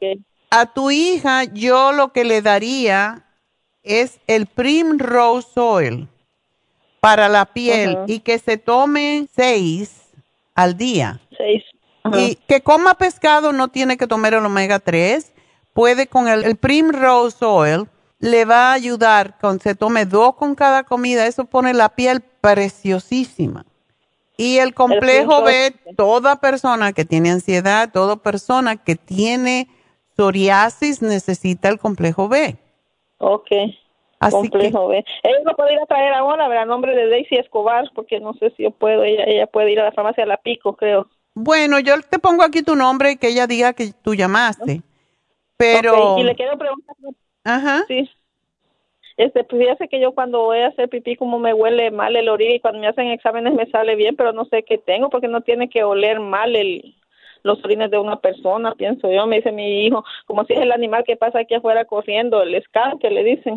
a tu hija yo lo que le daría es el Primrose Oil para la piel y que se tome 6 al día. 6. Y que coma pescado, no tiene que tomar el omega 3. Puede con el Primrose Oil, le va a ayudar con se tome 2 con cada comida. Eso pone la piel preciosísima. Y el complejo B, toda persona que tiene ansiedad, toda persona que tiene psoriasis necesita el complejo B. Ok. Así complejo B. Ella lo puede ir a traer ahora, ¿verdad? A nombre de Daisy Escobar, porque no sé si yo puedo. Ella puede ir a la farmacia La Pico, creo. Bueno, yo te pongo aquí tu nombre y que ella diga que tú llamaste. Pero... Y le quiero preguntar. Ajá. Sí. Pues fíjese que yo cuando voy a hacer pipí como me huele mal el orina y cuando me hacen exámenes me sale bien, pero no sé qué tengo porque no tiene que oler mal los orines de una persona, pienso yo. Me dice mi hijo, como si es el animal que pasa aquí afuera corriendo, el skunk que le dicen.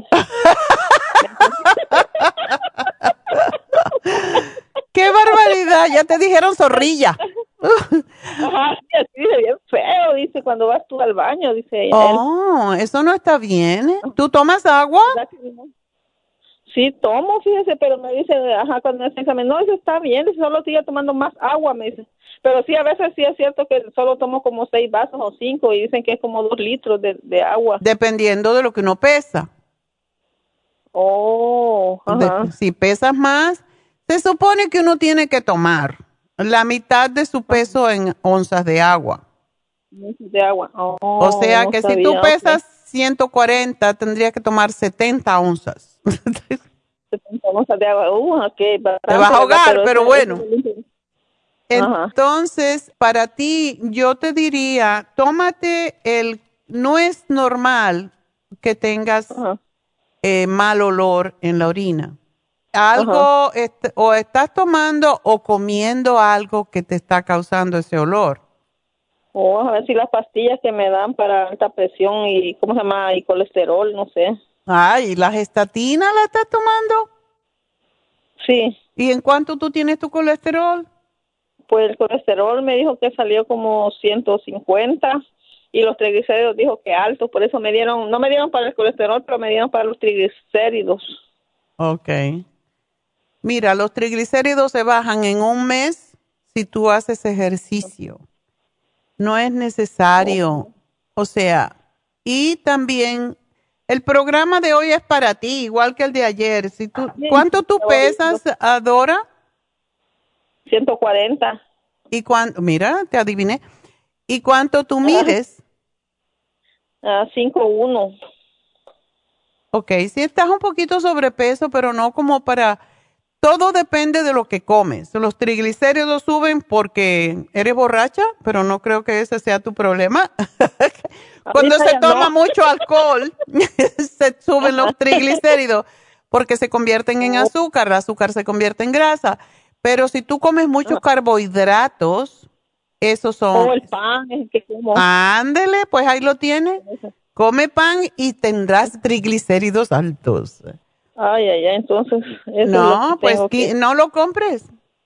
¡Qué barbaridad! Ya te dijeron zorrilla. Ajá, sí, así de bien feo, dice, cuando vas tú al baño, dice Oh, eso no está bien. ¿Tú tomas agua? Sí, tomo, fíjese, pero me dice, cuando me hace examen, no, eso está bien, dice, solo sigue tomando más agua, me dice. Pero sí, a veces sí es cierto que solo tomo como 6 vasos o 5 y dicen que es como 2 litros de agua. Dependiendo de lo que uno pesa. Oh, ajá. Si pesas más, se supone que uno tiene que tomar la mitad de su peso en onzas de agua. De agua. Oh, o sea que no si tú pesas 140, tendrías que tomar 70 onzas. 70 onzas de agua. Okay, bastante, te vas a ahogar, pero bueno. Ajá. Entonces, para ti, yo te diría, tómate no es normal que tengas mal olor en la orina. Algo, o estás tomando o comiendo algo que te está causando ese olor. A ver si las pastillas que me dan para alta presión y, ¿cómo se llama? Y colesterol, no sé. Ay, ¿las estatinas las estás tomando? Sí. ¿Y en cuánto tú tienes tu colesterol? Pues el colesterol me dijo que salió como 150 y los triglicéridos dijo que alto, por eso no me dieron para el colesterol, pero me dieron para los triglicéridos. Ok. Mira, los triglicéridos se bajan en un mes si tú haces ejercicio. No es necesario. O sea, y también el programa de hoy es para ti, igual que el de ayer. Si tú, ¿cuánto tú pesas, Dora? 140. ¿Y cuánto? Mira, te adiviné. ¿Y cuánto tú mides? 5'1". Ok, sí estás un poquito sobrepeso, pero no como para... Todo depende de lo que comes. Los triglicéridos suben porque eres borracha, pero no creo que ese sea tu problema. Cuando se toma mucho alcohol, se suben los triglicéridos porque se convierten en azúcar. El azúcar se convierte en grasa. Pero si tú comes muchos carbohidratos, esos son... O el pan, es que como... Ándele, pues ahí lo tienes. Come pan y tendrás triglicéridos altos. Ay, entonces... Eso no, es lo pues no lo compres.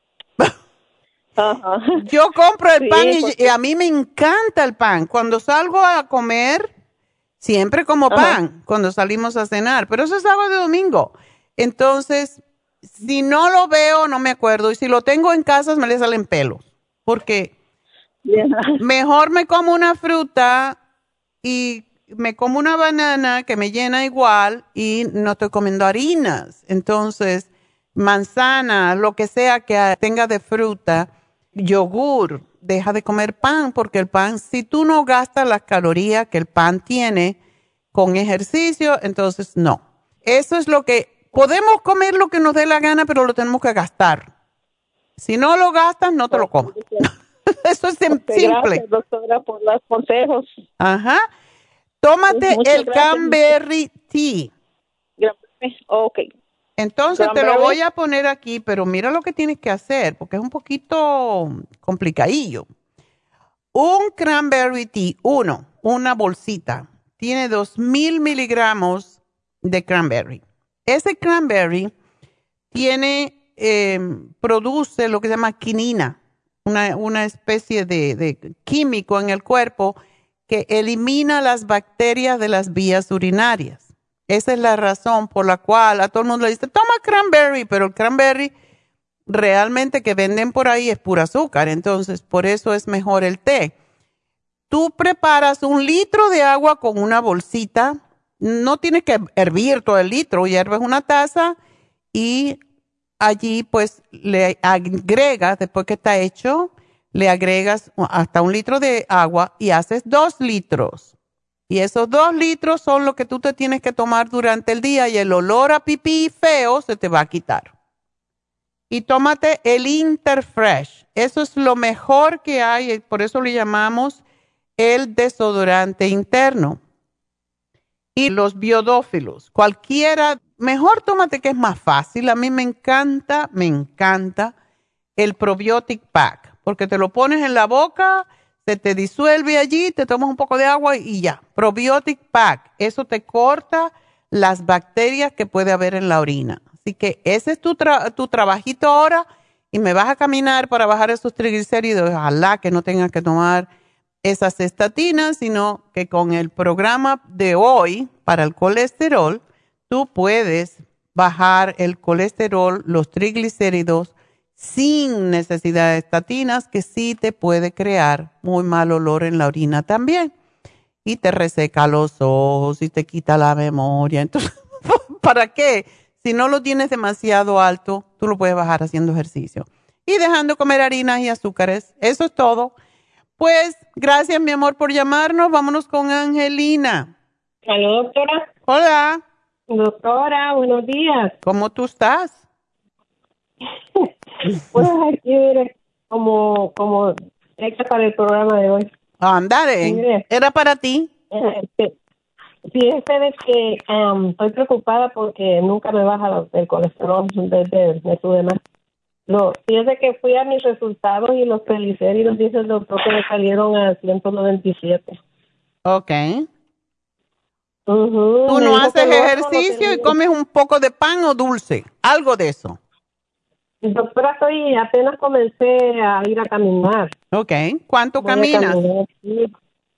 Ajá. Yo compro el pan porque... y a mí me encanta el pan. Cuando salgo a comer, siempre como pan, cuando salimos a cenar. Pero eso es sábado y domingo. Entonces, si no lo veo, no me acuerdo. Y si lo tengo en casa, me le salen pelos. Porque mejor me como una fruta y... me como una banana que me llena igual y no estoy comiendo harinas. Entonces, manzana, lo que sea que tenga de fruta, yogur, deja de comer pan, porque el pan, si tú no gastas las calorías que el pan tiene con ejercicio, entonces no. Eso es lo que, podemos comer lo que nos dé la gana, pero lo tenemos que gastar. Si no lo gastas, no te lo comas. Eso es simple. Gracias, doctora, por los consejos. Ajá. Tómate el cranberry tea. Ok. Entonces te lo voy a poner aquí, pero mira lo que tienes que hacer, porque es un poquito complicadillo. Un cranberry tea, una bolsita, tiene 2,000 miligramos de cranberry. Ese cranberry produce lo que se llama quinina, una especie de químico en el cuerpo que elimina las bacterias de las vías urinarias. Esa es la razón por la cual a todo el mundo le dice, toma cranberry, pero el cranberry realmente que venden por ahí es pura azúcar, entonces por eso es mejor el té. Tú preparas 1 litro de agua con una bolsita, no tienes que hervir todo el litro, hierves una taza y allí pues le agregas, después que está hecho, le agregas hasta 1 litro de agua y haces 2 litros. Y esos 2 litros son lo que tú te tienes que tomar durante el día y el olor a pipí feo se te va a quitar. Y tómate el Interfresh. Eso es lo mejor que hay, por eso le llamamos el desodorante interno. Y los biodófilos, cualquiera, mejor tómate que es más fácil. A mí me encanta el Probiotic Pack. Porque te lo pones en la boca, se te disuelve allí, te tomas un poco de agua y ya. Probiotic Pack, eso te corta las bacterias que puede haber en la orina. Así que ese es tu trabajito ahora y me vas a caminar para bajar esos triglicéridos. Ojalá que no tengas que tomar esas estatinas, sino que con el programa de hoy para el colesterol, tú puedes bajar el colesterol, los triglicéridos, sin necesidad de estatinas, que sí te puede crear muy mal olor en la orina también. Y te reseca los ojos y te quita la memoria. Entonces, ¿para qué? Si no lo tienes demasiado alto, tú lo puedes bajar haciendo ejercicio. Y dejando comer harinas y azúcares. Eso es todo. Pues, gracias, mi amor, por llamarnos. Vámonos con Angelina. ¿Aló, doctora? Hola. Doctora, buenos días. ¿Cómo tú estás? Pues aquí mire, como hecha para el programa de hoy. Ándale, ¿era para ti? Fíjese de que estoy preocupada porque nunca me baja el colesterol de su demás. Fíjese que fui a mis resultados y los triglicéridos, dice el doctor, que me salieron a 197. Ok. ¿Tú no haces ejercicio y comes un poco de pan o dulce? Algo de eso. Doctora, apenas comencé a ir a caminar. Ok. ¿Cuánto Voy a caminas? caminar, sí.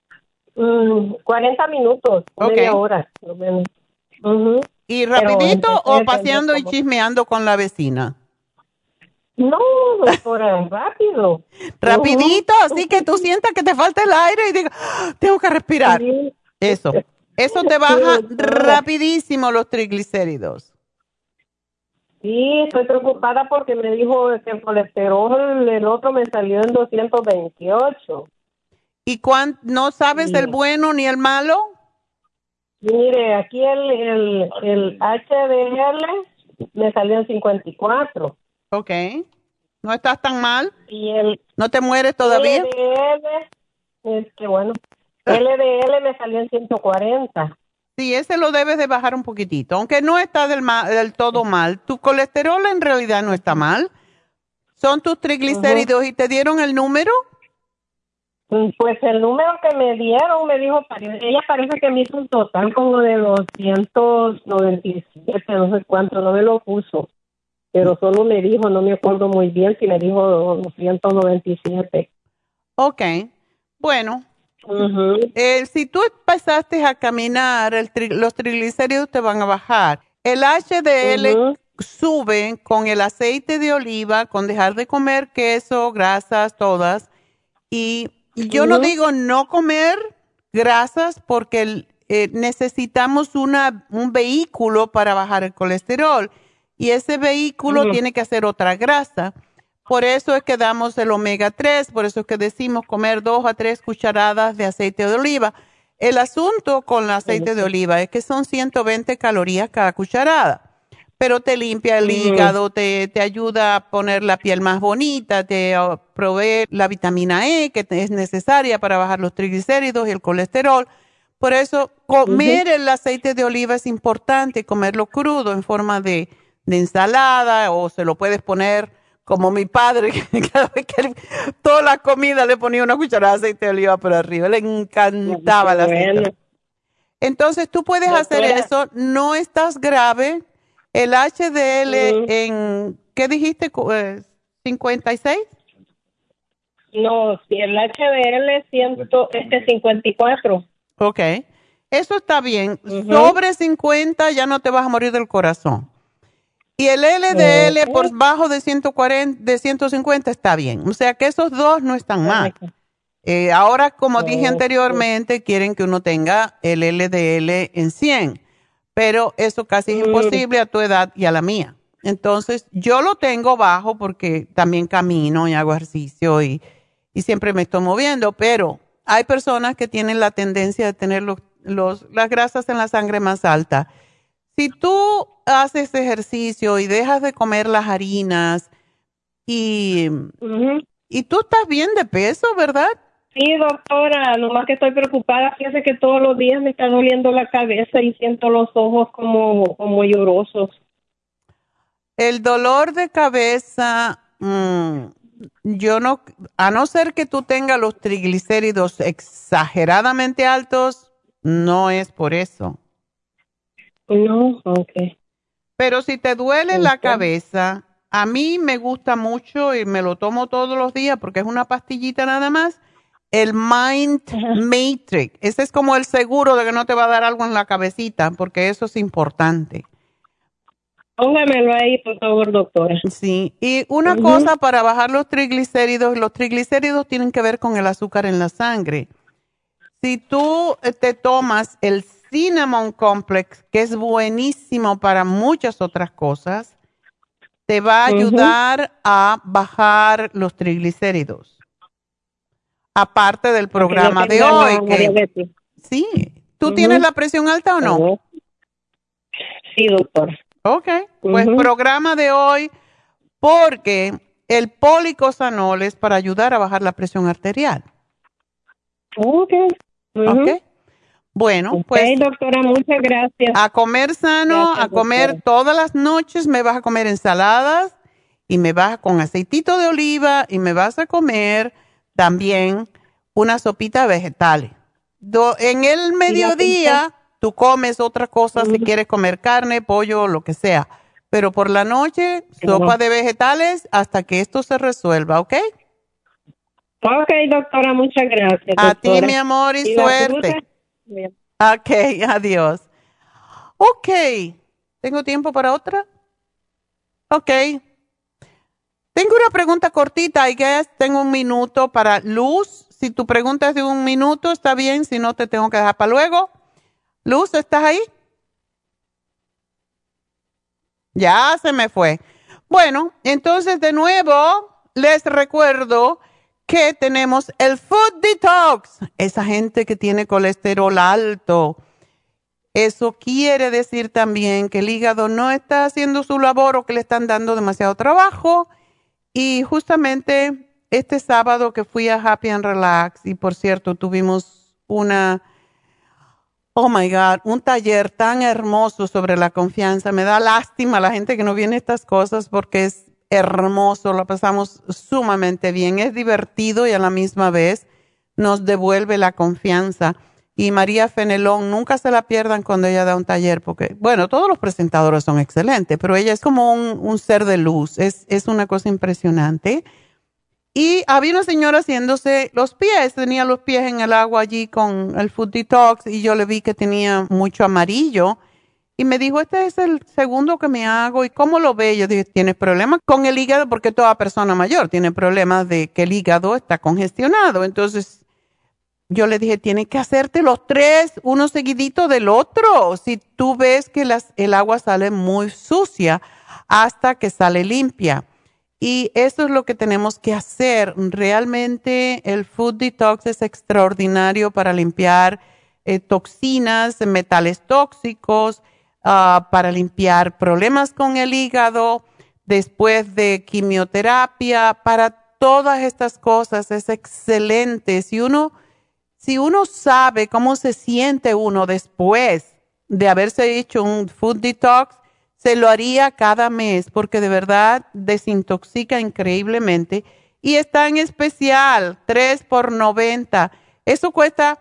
40 minutos, media hora, lo menos. ¿Y Pero rapidito empecé o a paseando y entender chismeando con la vecina? No, doctora, rápido. Rapidito, así que tú sientas que te falta el aire y digas, "Ah, tengo que respirar". Sí. Eso te baja Sí, doctora. rapidísimo los triglicéridos. Sí, estoy preocupada porque me dijo que el colesterol, el otro me salió en 228. ¿Y no sabes el bueno ni el malo? Mire, aquí el HDL me salió en 54. Ok. ¿No estás tan mal? Y el ¿No te mueres todavía? LDL, bueno, LDL me salió en 140. Sí, ese lo debes de bajar un poquitito, aunque no está del todo mal. Tu colesterol en realidad no está mal. Son tus triglicéridos. ¿Y te dieron el número? Pues el número que me dieron, me dijo, ella parece que me hizo un total como de 297, no sé cuánto, no me lo puso. Pero solo me dijo, no me acuerdo muy bien si me dijo 297. Ok, bueno. Si tú empezaste a caminar, los triglicéridos te van a bajar. El HDL sube con el aceite de oliva, con dejar de comer queso, grasas, todas. Y yo no digo no comer grasas porque necesitamos un vehículo para bajar el colesterol. Y ese vehículo tiene que hacer otra grasa. Por eso es que damos el omega 3, por eso es que decimos comer 2 a 3 cucharadas de aceite de oliva. El asunto con el aceite de oliva es que son 120 calorías cada cucharada, pero te limpia el hígado, te ayuda a poner la piel más bonita, te provee la vitamina E que es necesaria para bajar los triglicéridos y el colesterol. Por eso comer el aceite de oliva es importante, comerlo crudo en forma de ensalada, o se lo puedes poner como mi padre, que cada vez que toda la comida le ponía una cucharada de aceite de oliva por arriba, le encantaba el aceite. Entonces tú puedes hacer eso, no estás grave. El HDL en, ¿qué dijiste? 56. No, si el HDL 54. Ok, eso está bien. Sobre 50 ya no te vas a morir del corazón. Y el LDL por bajo de 140, de 150 está bien. O sea que esos dos no están mal. Ahora, como dije anteriormente, quieren que uno tenga el LDL en 100. Pero eso casi es imposible a tu edad y a la mía. Entonces, yo lo tengo bajo porque también camino y hago ejercicio y siempre me estoy moviendo. Pero hay personas que tienen la tendencia de tener las grasas en la sangre más alta. Si tú haces ejercicio y dejas de comer las harinas y tú estás bien de peso, ¿verdad? Sí, doctora, nomás que estoy preocupada. Fíjese que todos los días me está doliendo la cabeza y siento los ojos como llorosos. El dolor de cabeza, yo no, a no ser que tú tengas los triglicéridos exageradamente altos, no es por eso. No, ok. Pero si te duele la cabeza, a mí me gusta mucho y me lo tomo todos los días porque es una pastillita nada más, el Mind Matrix. Ese es como el seguro de que no te va a dar algo en la cabecita, porque eso es importante. Póngamelo ahí, por favor, doctora. Sí, y una cosa para bajar los triglicéridos tienen que ver con el azúcar en la sangre. Si tú te tomas el Cinnamon Complex, que es buenísimo para muchas otras cosas, te va a ayudar a bajar los triglicéridos. Aparte del programa de hoy. Sí. ¿Tú tienes la presión alta o no? Sí, doctor. Ok, pues programa de hoy, porque el policosanol es para ayudar a bajar la presión arterial. Ok. Bueno, pues. Doctora, muchas gracias. A comer sano, gracias, a comer doctora. Todas las noches me vas a comer ensaladas y me vas con aceitito de oliva y me vas a comer también una sopita de vegetales. En el mediodía tú comes otra cosa si quieres comer carne, pollo, lo que sea. pero por la noche, sopa de vegetales hasta que esto se resuelva, ¿ok? Ok, doctora, muchas gracias. A ti, doctora. mi amor, y la suerte. fruta? Ok, adiós. Ok, ¿tengo tiempo para otra? Ok. Tengo una pregunta cortita, I guess. Tengo un minuto para Luz. Si tu pregunta es de 1 minuto, está bien. Si no, te tengo que dejar para luego. Luz, ¿estás ahí? Ya se me fue. Bueno, entonces de nuevo les recuerdo que tenemos el Food Detox. Esa gente que tiene colesterol alto. Eso quiere decir también que el hígado no está haciendo su labor o que le están dando demasiado trabajo. Y justamente este sábado que fui a Happy and Relax, y por cierto tuvimos oh my God, un taller tan hermoso sobre la confianza. Me da lástima a la gente que no viene a estas cosas porque es hermoso, lo pasamos sumamente bien, es divertido y a la misma vez nos devuelve la confianza. Y María Fenelón, nunca se la pierdan cuando ella da un taller, porque, bueno, todos los presentadores son excelentes, pero ella es como un ser de luz, es una cosa impresionante. Y había una señora haciéndose los pies, tenía los pies en el agua allí con el Food Detox y yo le vi que tenía mucho amarillo y me dijo, este es el segundo que me hago. ¿Y cómo lo ve? Yo dije, ¿tienes problemas con el hígado? Porque toda persona mayor tiene problemas de que el hígado está congestionado. Entonces yo le dije, tienes que hacerte los 3, uno seguidito del otro. Si tú ves que el agua sale muy sucia hasta que sale limpia. Y eso es lo que tenemos que hacer. Realmente el Food Detox es extraordinario para limpiar toxinas, metales tóxicos, para limpiar problemas con el hígado, después de quimioterapia, para todas estas cosas es excelente. Si uno sabe cómo se siente uno después de haberse hecho un Food Detox, se lo haría cada mes porque de verdad desintoxica increíblemente y está en especial 3 por $90. Eso cuesta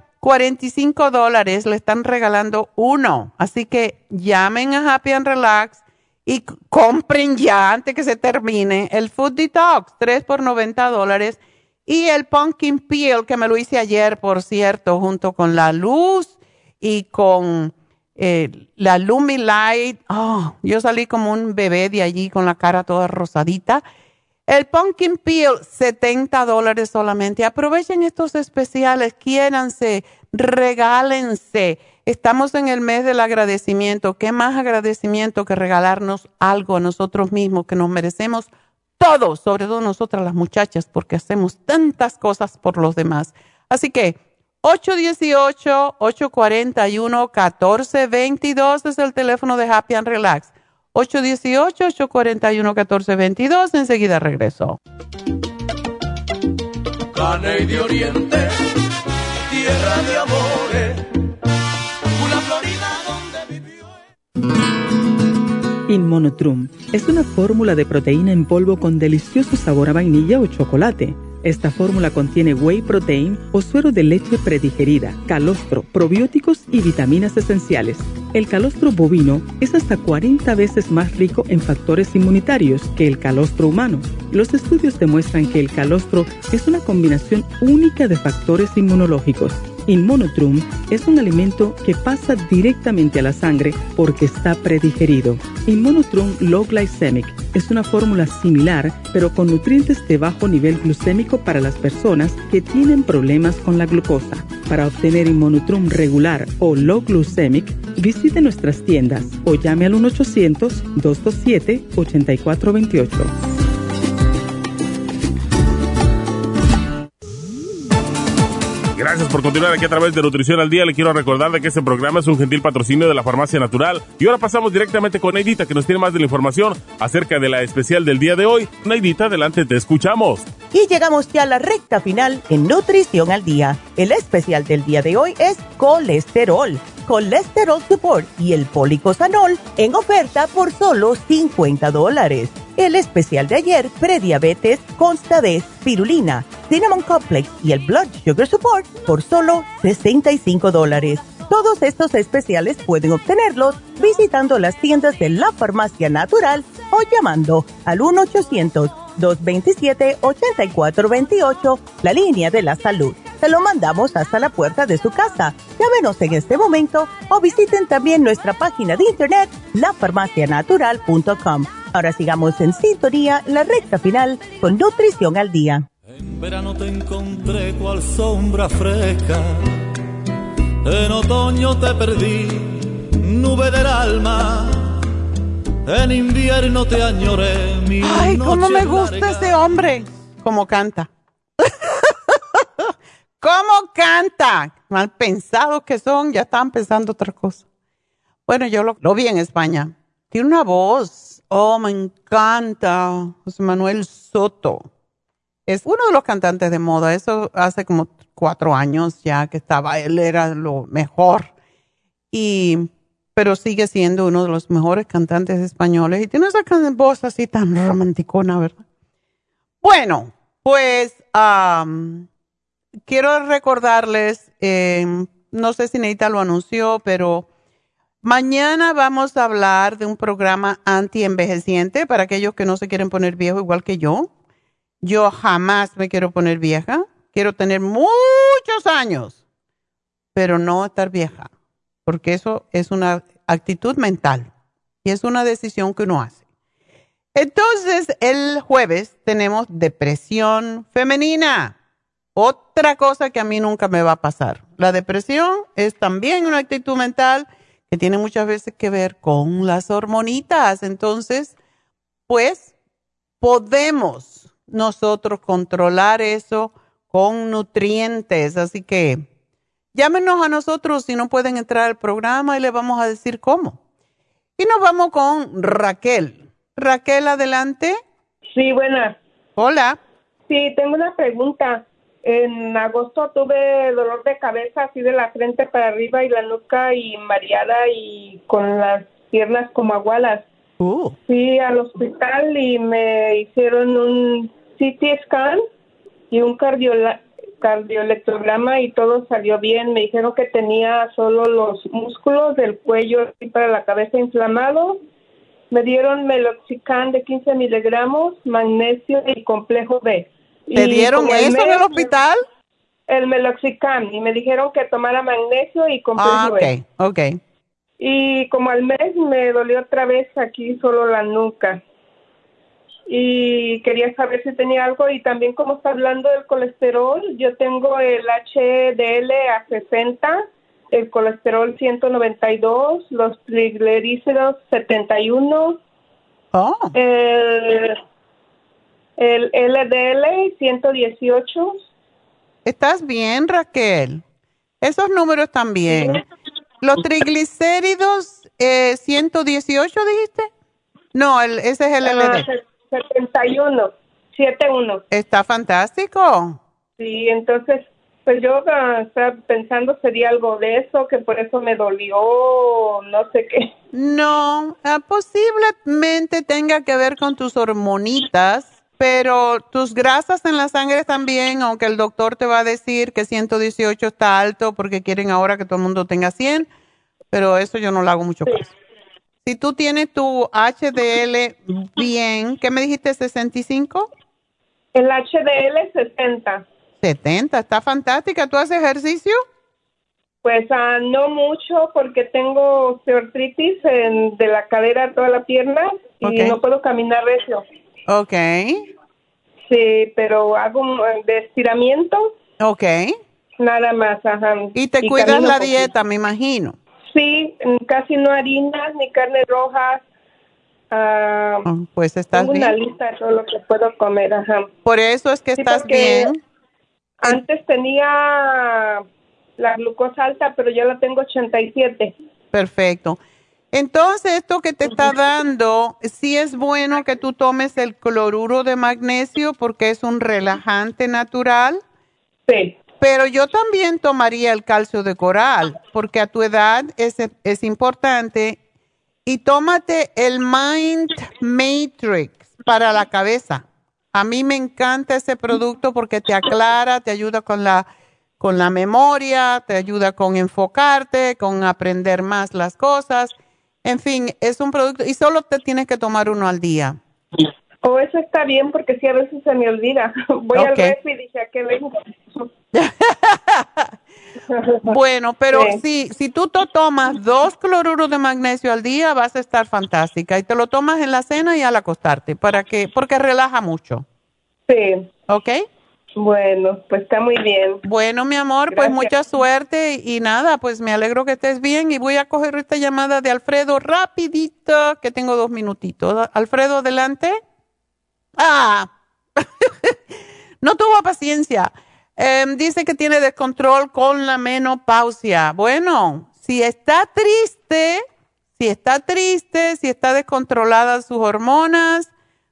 $45, le están regalando uno. Así que llamen a Happy and Relax y compren ya antes que se termine el Food Detox, 3 por $90. Y el Pumpkin Peel, que me lo hice ayer, por cierto, junto con la Luz y con la Lumilight. Oh, yo salí como un bebé de allí con la cara toda rosadita. El Pumpkin Peel, $70 solamente. Aprovechen estos especiales, quiéranse, regálense. Estamos en el mes del agradecimiento. ¿Qué más agradecimiento que regalarnos algo a nosotros mismos que nos merecemos todos, sobre todo nosotras las muchachas, porque hacemos tantas cosas por los demás? Así que 818-841-1422 es el teléfono de Happy and Relax. 818-841-1422. Enseguida regreso. Caney de Oriente, tierra de amores, una Florida donde vivió. Inmonotrum es una fórmula de proteína en polvo con delicioso sabor a vainilla o chocolate. Esta fórmula contiene whey protein o suero de leche predigerida, calostro, probióticos y vitaminas esenciales. El calostro bovino es hasta 40 veces más rico en factores inmunitarios que el calostro humano. Los estudios demuestran que el calostro es una combinación única de factores inmunológicos. Inmonotrum es un alimento que pasa directamente a la sangre porque está predigerido. Inmonotrum Low Glycemic es una fórmula similar, pero con nutrientes de bajo nivel glucémico para las personas que tienen problemas con la glucosa. Para obtener Inmonotrum regular o Low Glycemic, visite nuestras tiendas o llame al 1-800-227-8428. Gracias por continuar aquí a través de Nutrición al Día. Le quiero recordar de que este programa es un gentil patrocinio de la Farmacia Natural. Y ahora pasamos directamente con Neidita, que nos tiene más de la información acerca de la especial del día de hoy. Neidita, adelante, te escuchamos. Y llegamos ya a la recta final en Nutrición al Día. El especial del día de hoy es colesterol, Colesterol Support y el Policosanol en oferta por solo $50. El especial de ayer, prediabetes, consta de spirulina, Cinnamon Complex y el Blood Sugar Support por solo $65. Todos estos especiales pueden obtenerlos visitando las tiendas de la Farmacia Natural o llamando al 1-800-227-8428, la línea de la salud. Se lo mandamos hasta la puerta de su casa. Llámenos en este momento o visiten también nuestra página de internet, lafarmacianatural.com. Ahora sigamos en sintonía, la recta final con Nutrición al Día. En verano te encontré cual sombra fresca, en otoño te perdí, nube del alma, en invierno te añoré. Ay, cómo me gusta ese hombre. Cómo canta. ¿Cómo canta? Mal pensados que son, ya estaban pensando otra cosa. Bueno, yo lo vi en España. Tiene una voz. Oh, me encanta. José Manuel Soto. Es uno de los cantantes de moda. Eso hace como 4 años ya que estaba. Él era lo mejor. Pero sigue siendo uno de los mejores cantantes españoles. Y tiene esa voz así tan romanticona, ¿verdad? Bueno, pues quiero recordarles, no sé si Neita lo anunció, pero mañana vamos a hablar de un programa anti-envejeciente para aquellos que no se quieren poner viejos igual que yo. Yo jamás me quiero poner vieja. Quiero tener muchos años, pero no estar vieja, porque eso es una actitud mental y es una decisión que uno hace. Entonces, el jueves tenemos depresión femenina. Otra cosa que a mí nunca me va a pasar. La depresión es también una actitud mental que tiene muchas veces que ver con las hormonitas. Entonces, pues, podemos nosotros controlar eso con nutrientes. Así que llámenos a nosotros si no pueden entrar al programa y les vamos a decir cómo. Y nos vamos con Raquel. Raquel, adelante. Sí, buenas. Hola. Sí, tengo una pregunta. En agosto tuve dolor de cabeza así de la frente para arriba y la nuca y mareada y con las piernas como agualas. Fui al hospital y me hicieron un CT scan y un cardioelectrograma y todo salió bien. Me dijeron que tenía solo los músculos del cuello y para la cabeza inflamados. Me dieron meloxicam de 15 miligramos, magnesio y complejo B. ¿Te dieron eso en el hospital? El meloxicam, y me dijeron que tomara magnesio y complejo B. Ok. Y como al mes me dolió otra vez aquí solo la nuca. Y quería saber si tenía algo. Y también como está hablando del colesterol, yo tengo el HDL a 60, el colesterol 192, los triglicéridos 71, el LDL 118. ¿Estás bien, Raquel? Esos números están bien. ¿Sí? ¿Los triglicéridos 118 dijiste? No, ese es el LDL. 71. Está fantástico. Sí, entonces, pues yo estaba pensando sería algo de eso, que por eso me dolió, no sé qué. No, posiblemente tenga que ver con tus hormonitas, pero tus grasas en la sangre también, aunque el doctor te va a decir que 118 está alto porque quieren ahora que todo el mundo tenga 100, pero eso yo no le hago mucho caso. Si tú tienes tu HDL bien, ¿qué me dijiste, 65? El HDL 60. 70, está fantástica. ¿Tú haces ejercicio? Pues no mucho porque tengo osteoartritis de la cadera, toda la pierna y no puedo caminar recio. Ok. Sí, pero hago de estiramiento. Ok. Nada más, ajá. Y te cuidas la dieta, me imagino. Sí, casi no harinas ni carnes rojas. Pues estás bien. Tengo una lista de todo lo que puedo comer, ajá. Por eso es que estás bien. Antes tenía la glucosa alta, pero ya la tengo 87. Perfecto. Entonces, esto que te está dando, sí es bueno que tú tomes el cloruro de magnesio porque es un relajante natural. Sí. Pero yo también tomaría el calcio de coral porque a tu edad es importante. Y tómate el Mind Matrix para la cabeza. A mí me encanta ese producto porque te aclara, te ayuda con con la memoria, te ayuda con enfocarte, con aprender más las cosas. En fin, es un producto y solo te tienes que tomar uno al día. Oh, eso está bien porque sí a veces se me olvida. Voy al refri y dije, ¿a qué vengo? Bueno, pero si tú te tomas 2 cloruros de magnesio al día, vas a estar fantástica. Y te lo tomas en la cena y al acostarte, porque relaja mucho. Sí. ¿Ok? Bueno, pues está muy bien. Bueno, mi amor, Gracias. pues mucha suerte y nada, pues me alegro que estés bien y voy a coger esta llamada de Alfredo rapidito, que tengo 2 minutitos. Alfredo, adelante. No tuvo paciencia. Dice que tiene descontrol con la menopausia. Bueno, si está triste, si está descontrolada sus hormonas,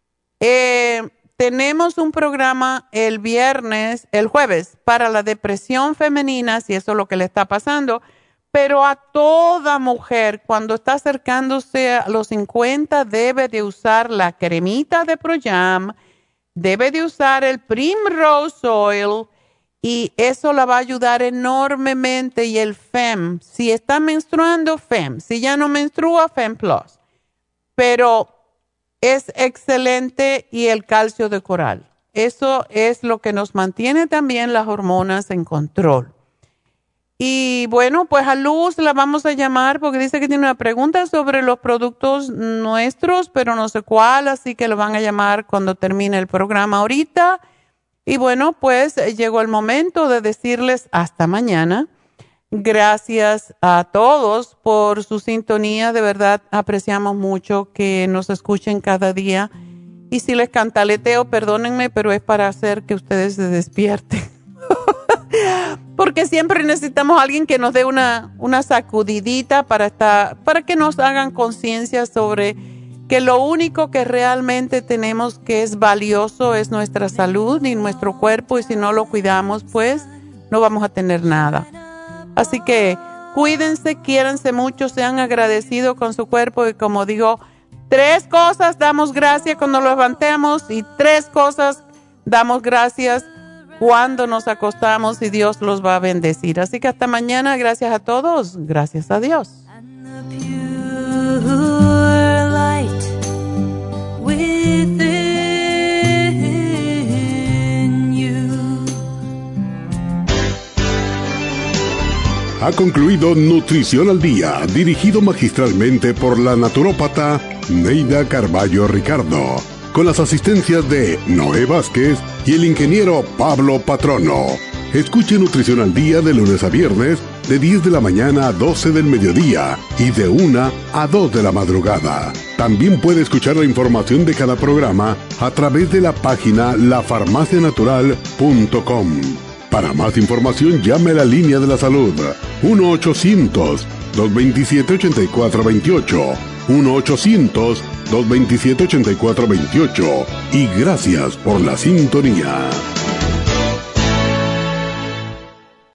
tenemos un programa el jueves, para la depresión femenina, si eso es lo que le está pasando, pero a toda mujer, cuando está acercándose a los 50, debe de usar la cremita de ProYam, debe de usar el Primrose Oil, y eso la va a ayudar enormemente, y el FEM, si está menstruando, FEM, si ya no menstrua, FEM Plus, pero es excelente, y el calcio de coral. Eso es lo que nos mantiene también las hormonas en control. Y bueno, pues a Luz la vamos a llamar porque dice que tiene una pregunta sobre los productos nuestros, pero no sé cuál, así que lo van a llamar cuando termine el programa ahorita. Y bueno, pues llegó el momento de decirles hasta mañana. Gracias a todos por su sintonía. De verdad, apreciamos mucho que nos escuchen cada día. Y si les cantaleteo, perdónenme, pero es para hacer que ustedes se despierten. Porque siempre necesitamos a alguien que nos dé una sacudidita para que nos hagan conciencia sobre que lo único que realmente tenemos que es valioso es nuestra salud y nuestro cuerpo. Y si no lo cuidamos, pues no vamos a tener nada. Así que cuídense, quiéranse mucho, sean agradecidos con su cuerpo y como digo, 3 cosas damos gracias cuando nos levantamos y 3 cosas damos gracias cuando nos acostamos y Dios los va a bendecir. Así que hasta mañana, gracias a todos, gracias a Dios. Ha concluido Nutrición al Día, dirigido magistralmente por la naturópata Neida Carballo Ricardo, con las asistencias de Noé Vázquez y el ingeniero Pablo Patrono. Escuche Nutrición al Día de lunes a viernes, de 10 de la mañana a 12 del mediodía y de 1 a 2 de la madrugada. También puede escuchar la información de cada programa a través de la página lafarmacianatural.com. Para más información, llame a la línea de la salud 1-800-227-8428, 1-800-227-8428 y gracias por la sintonía.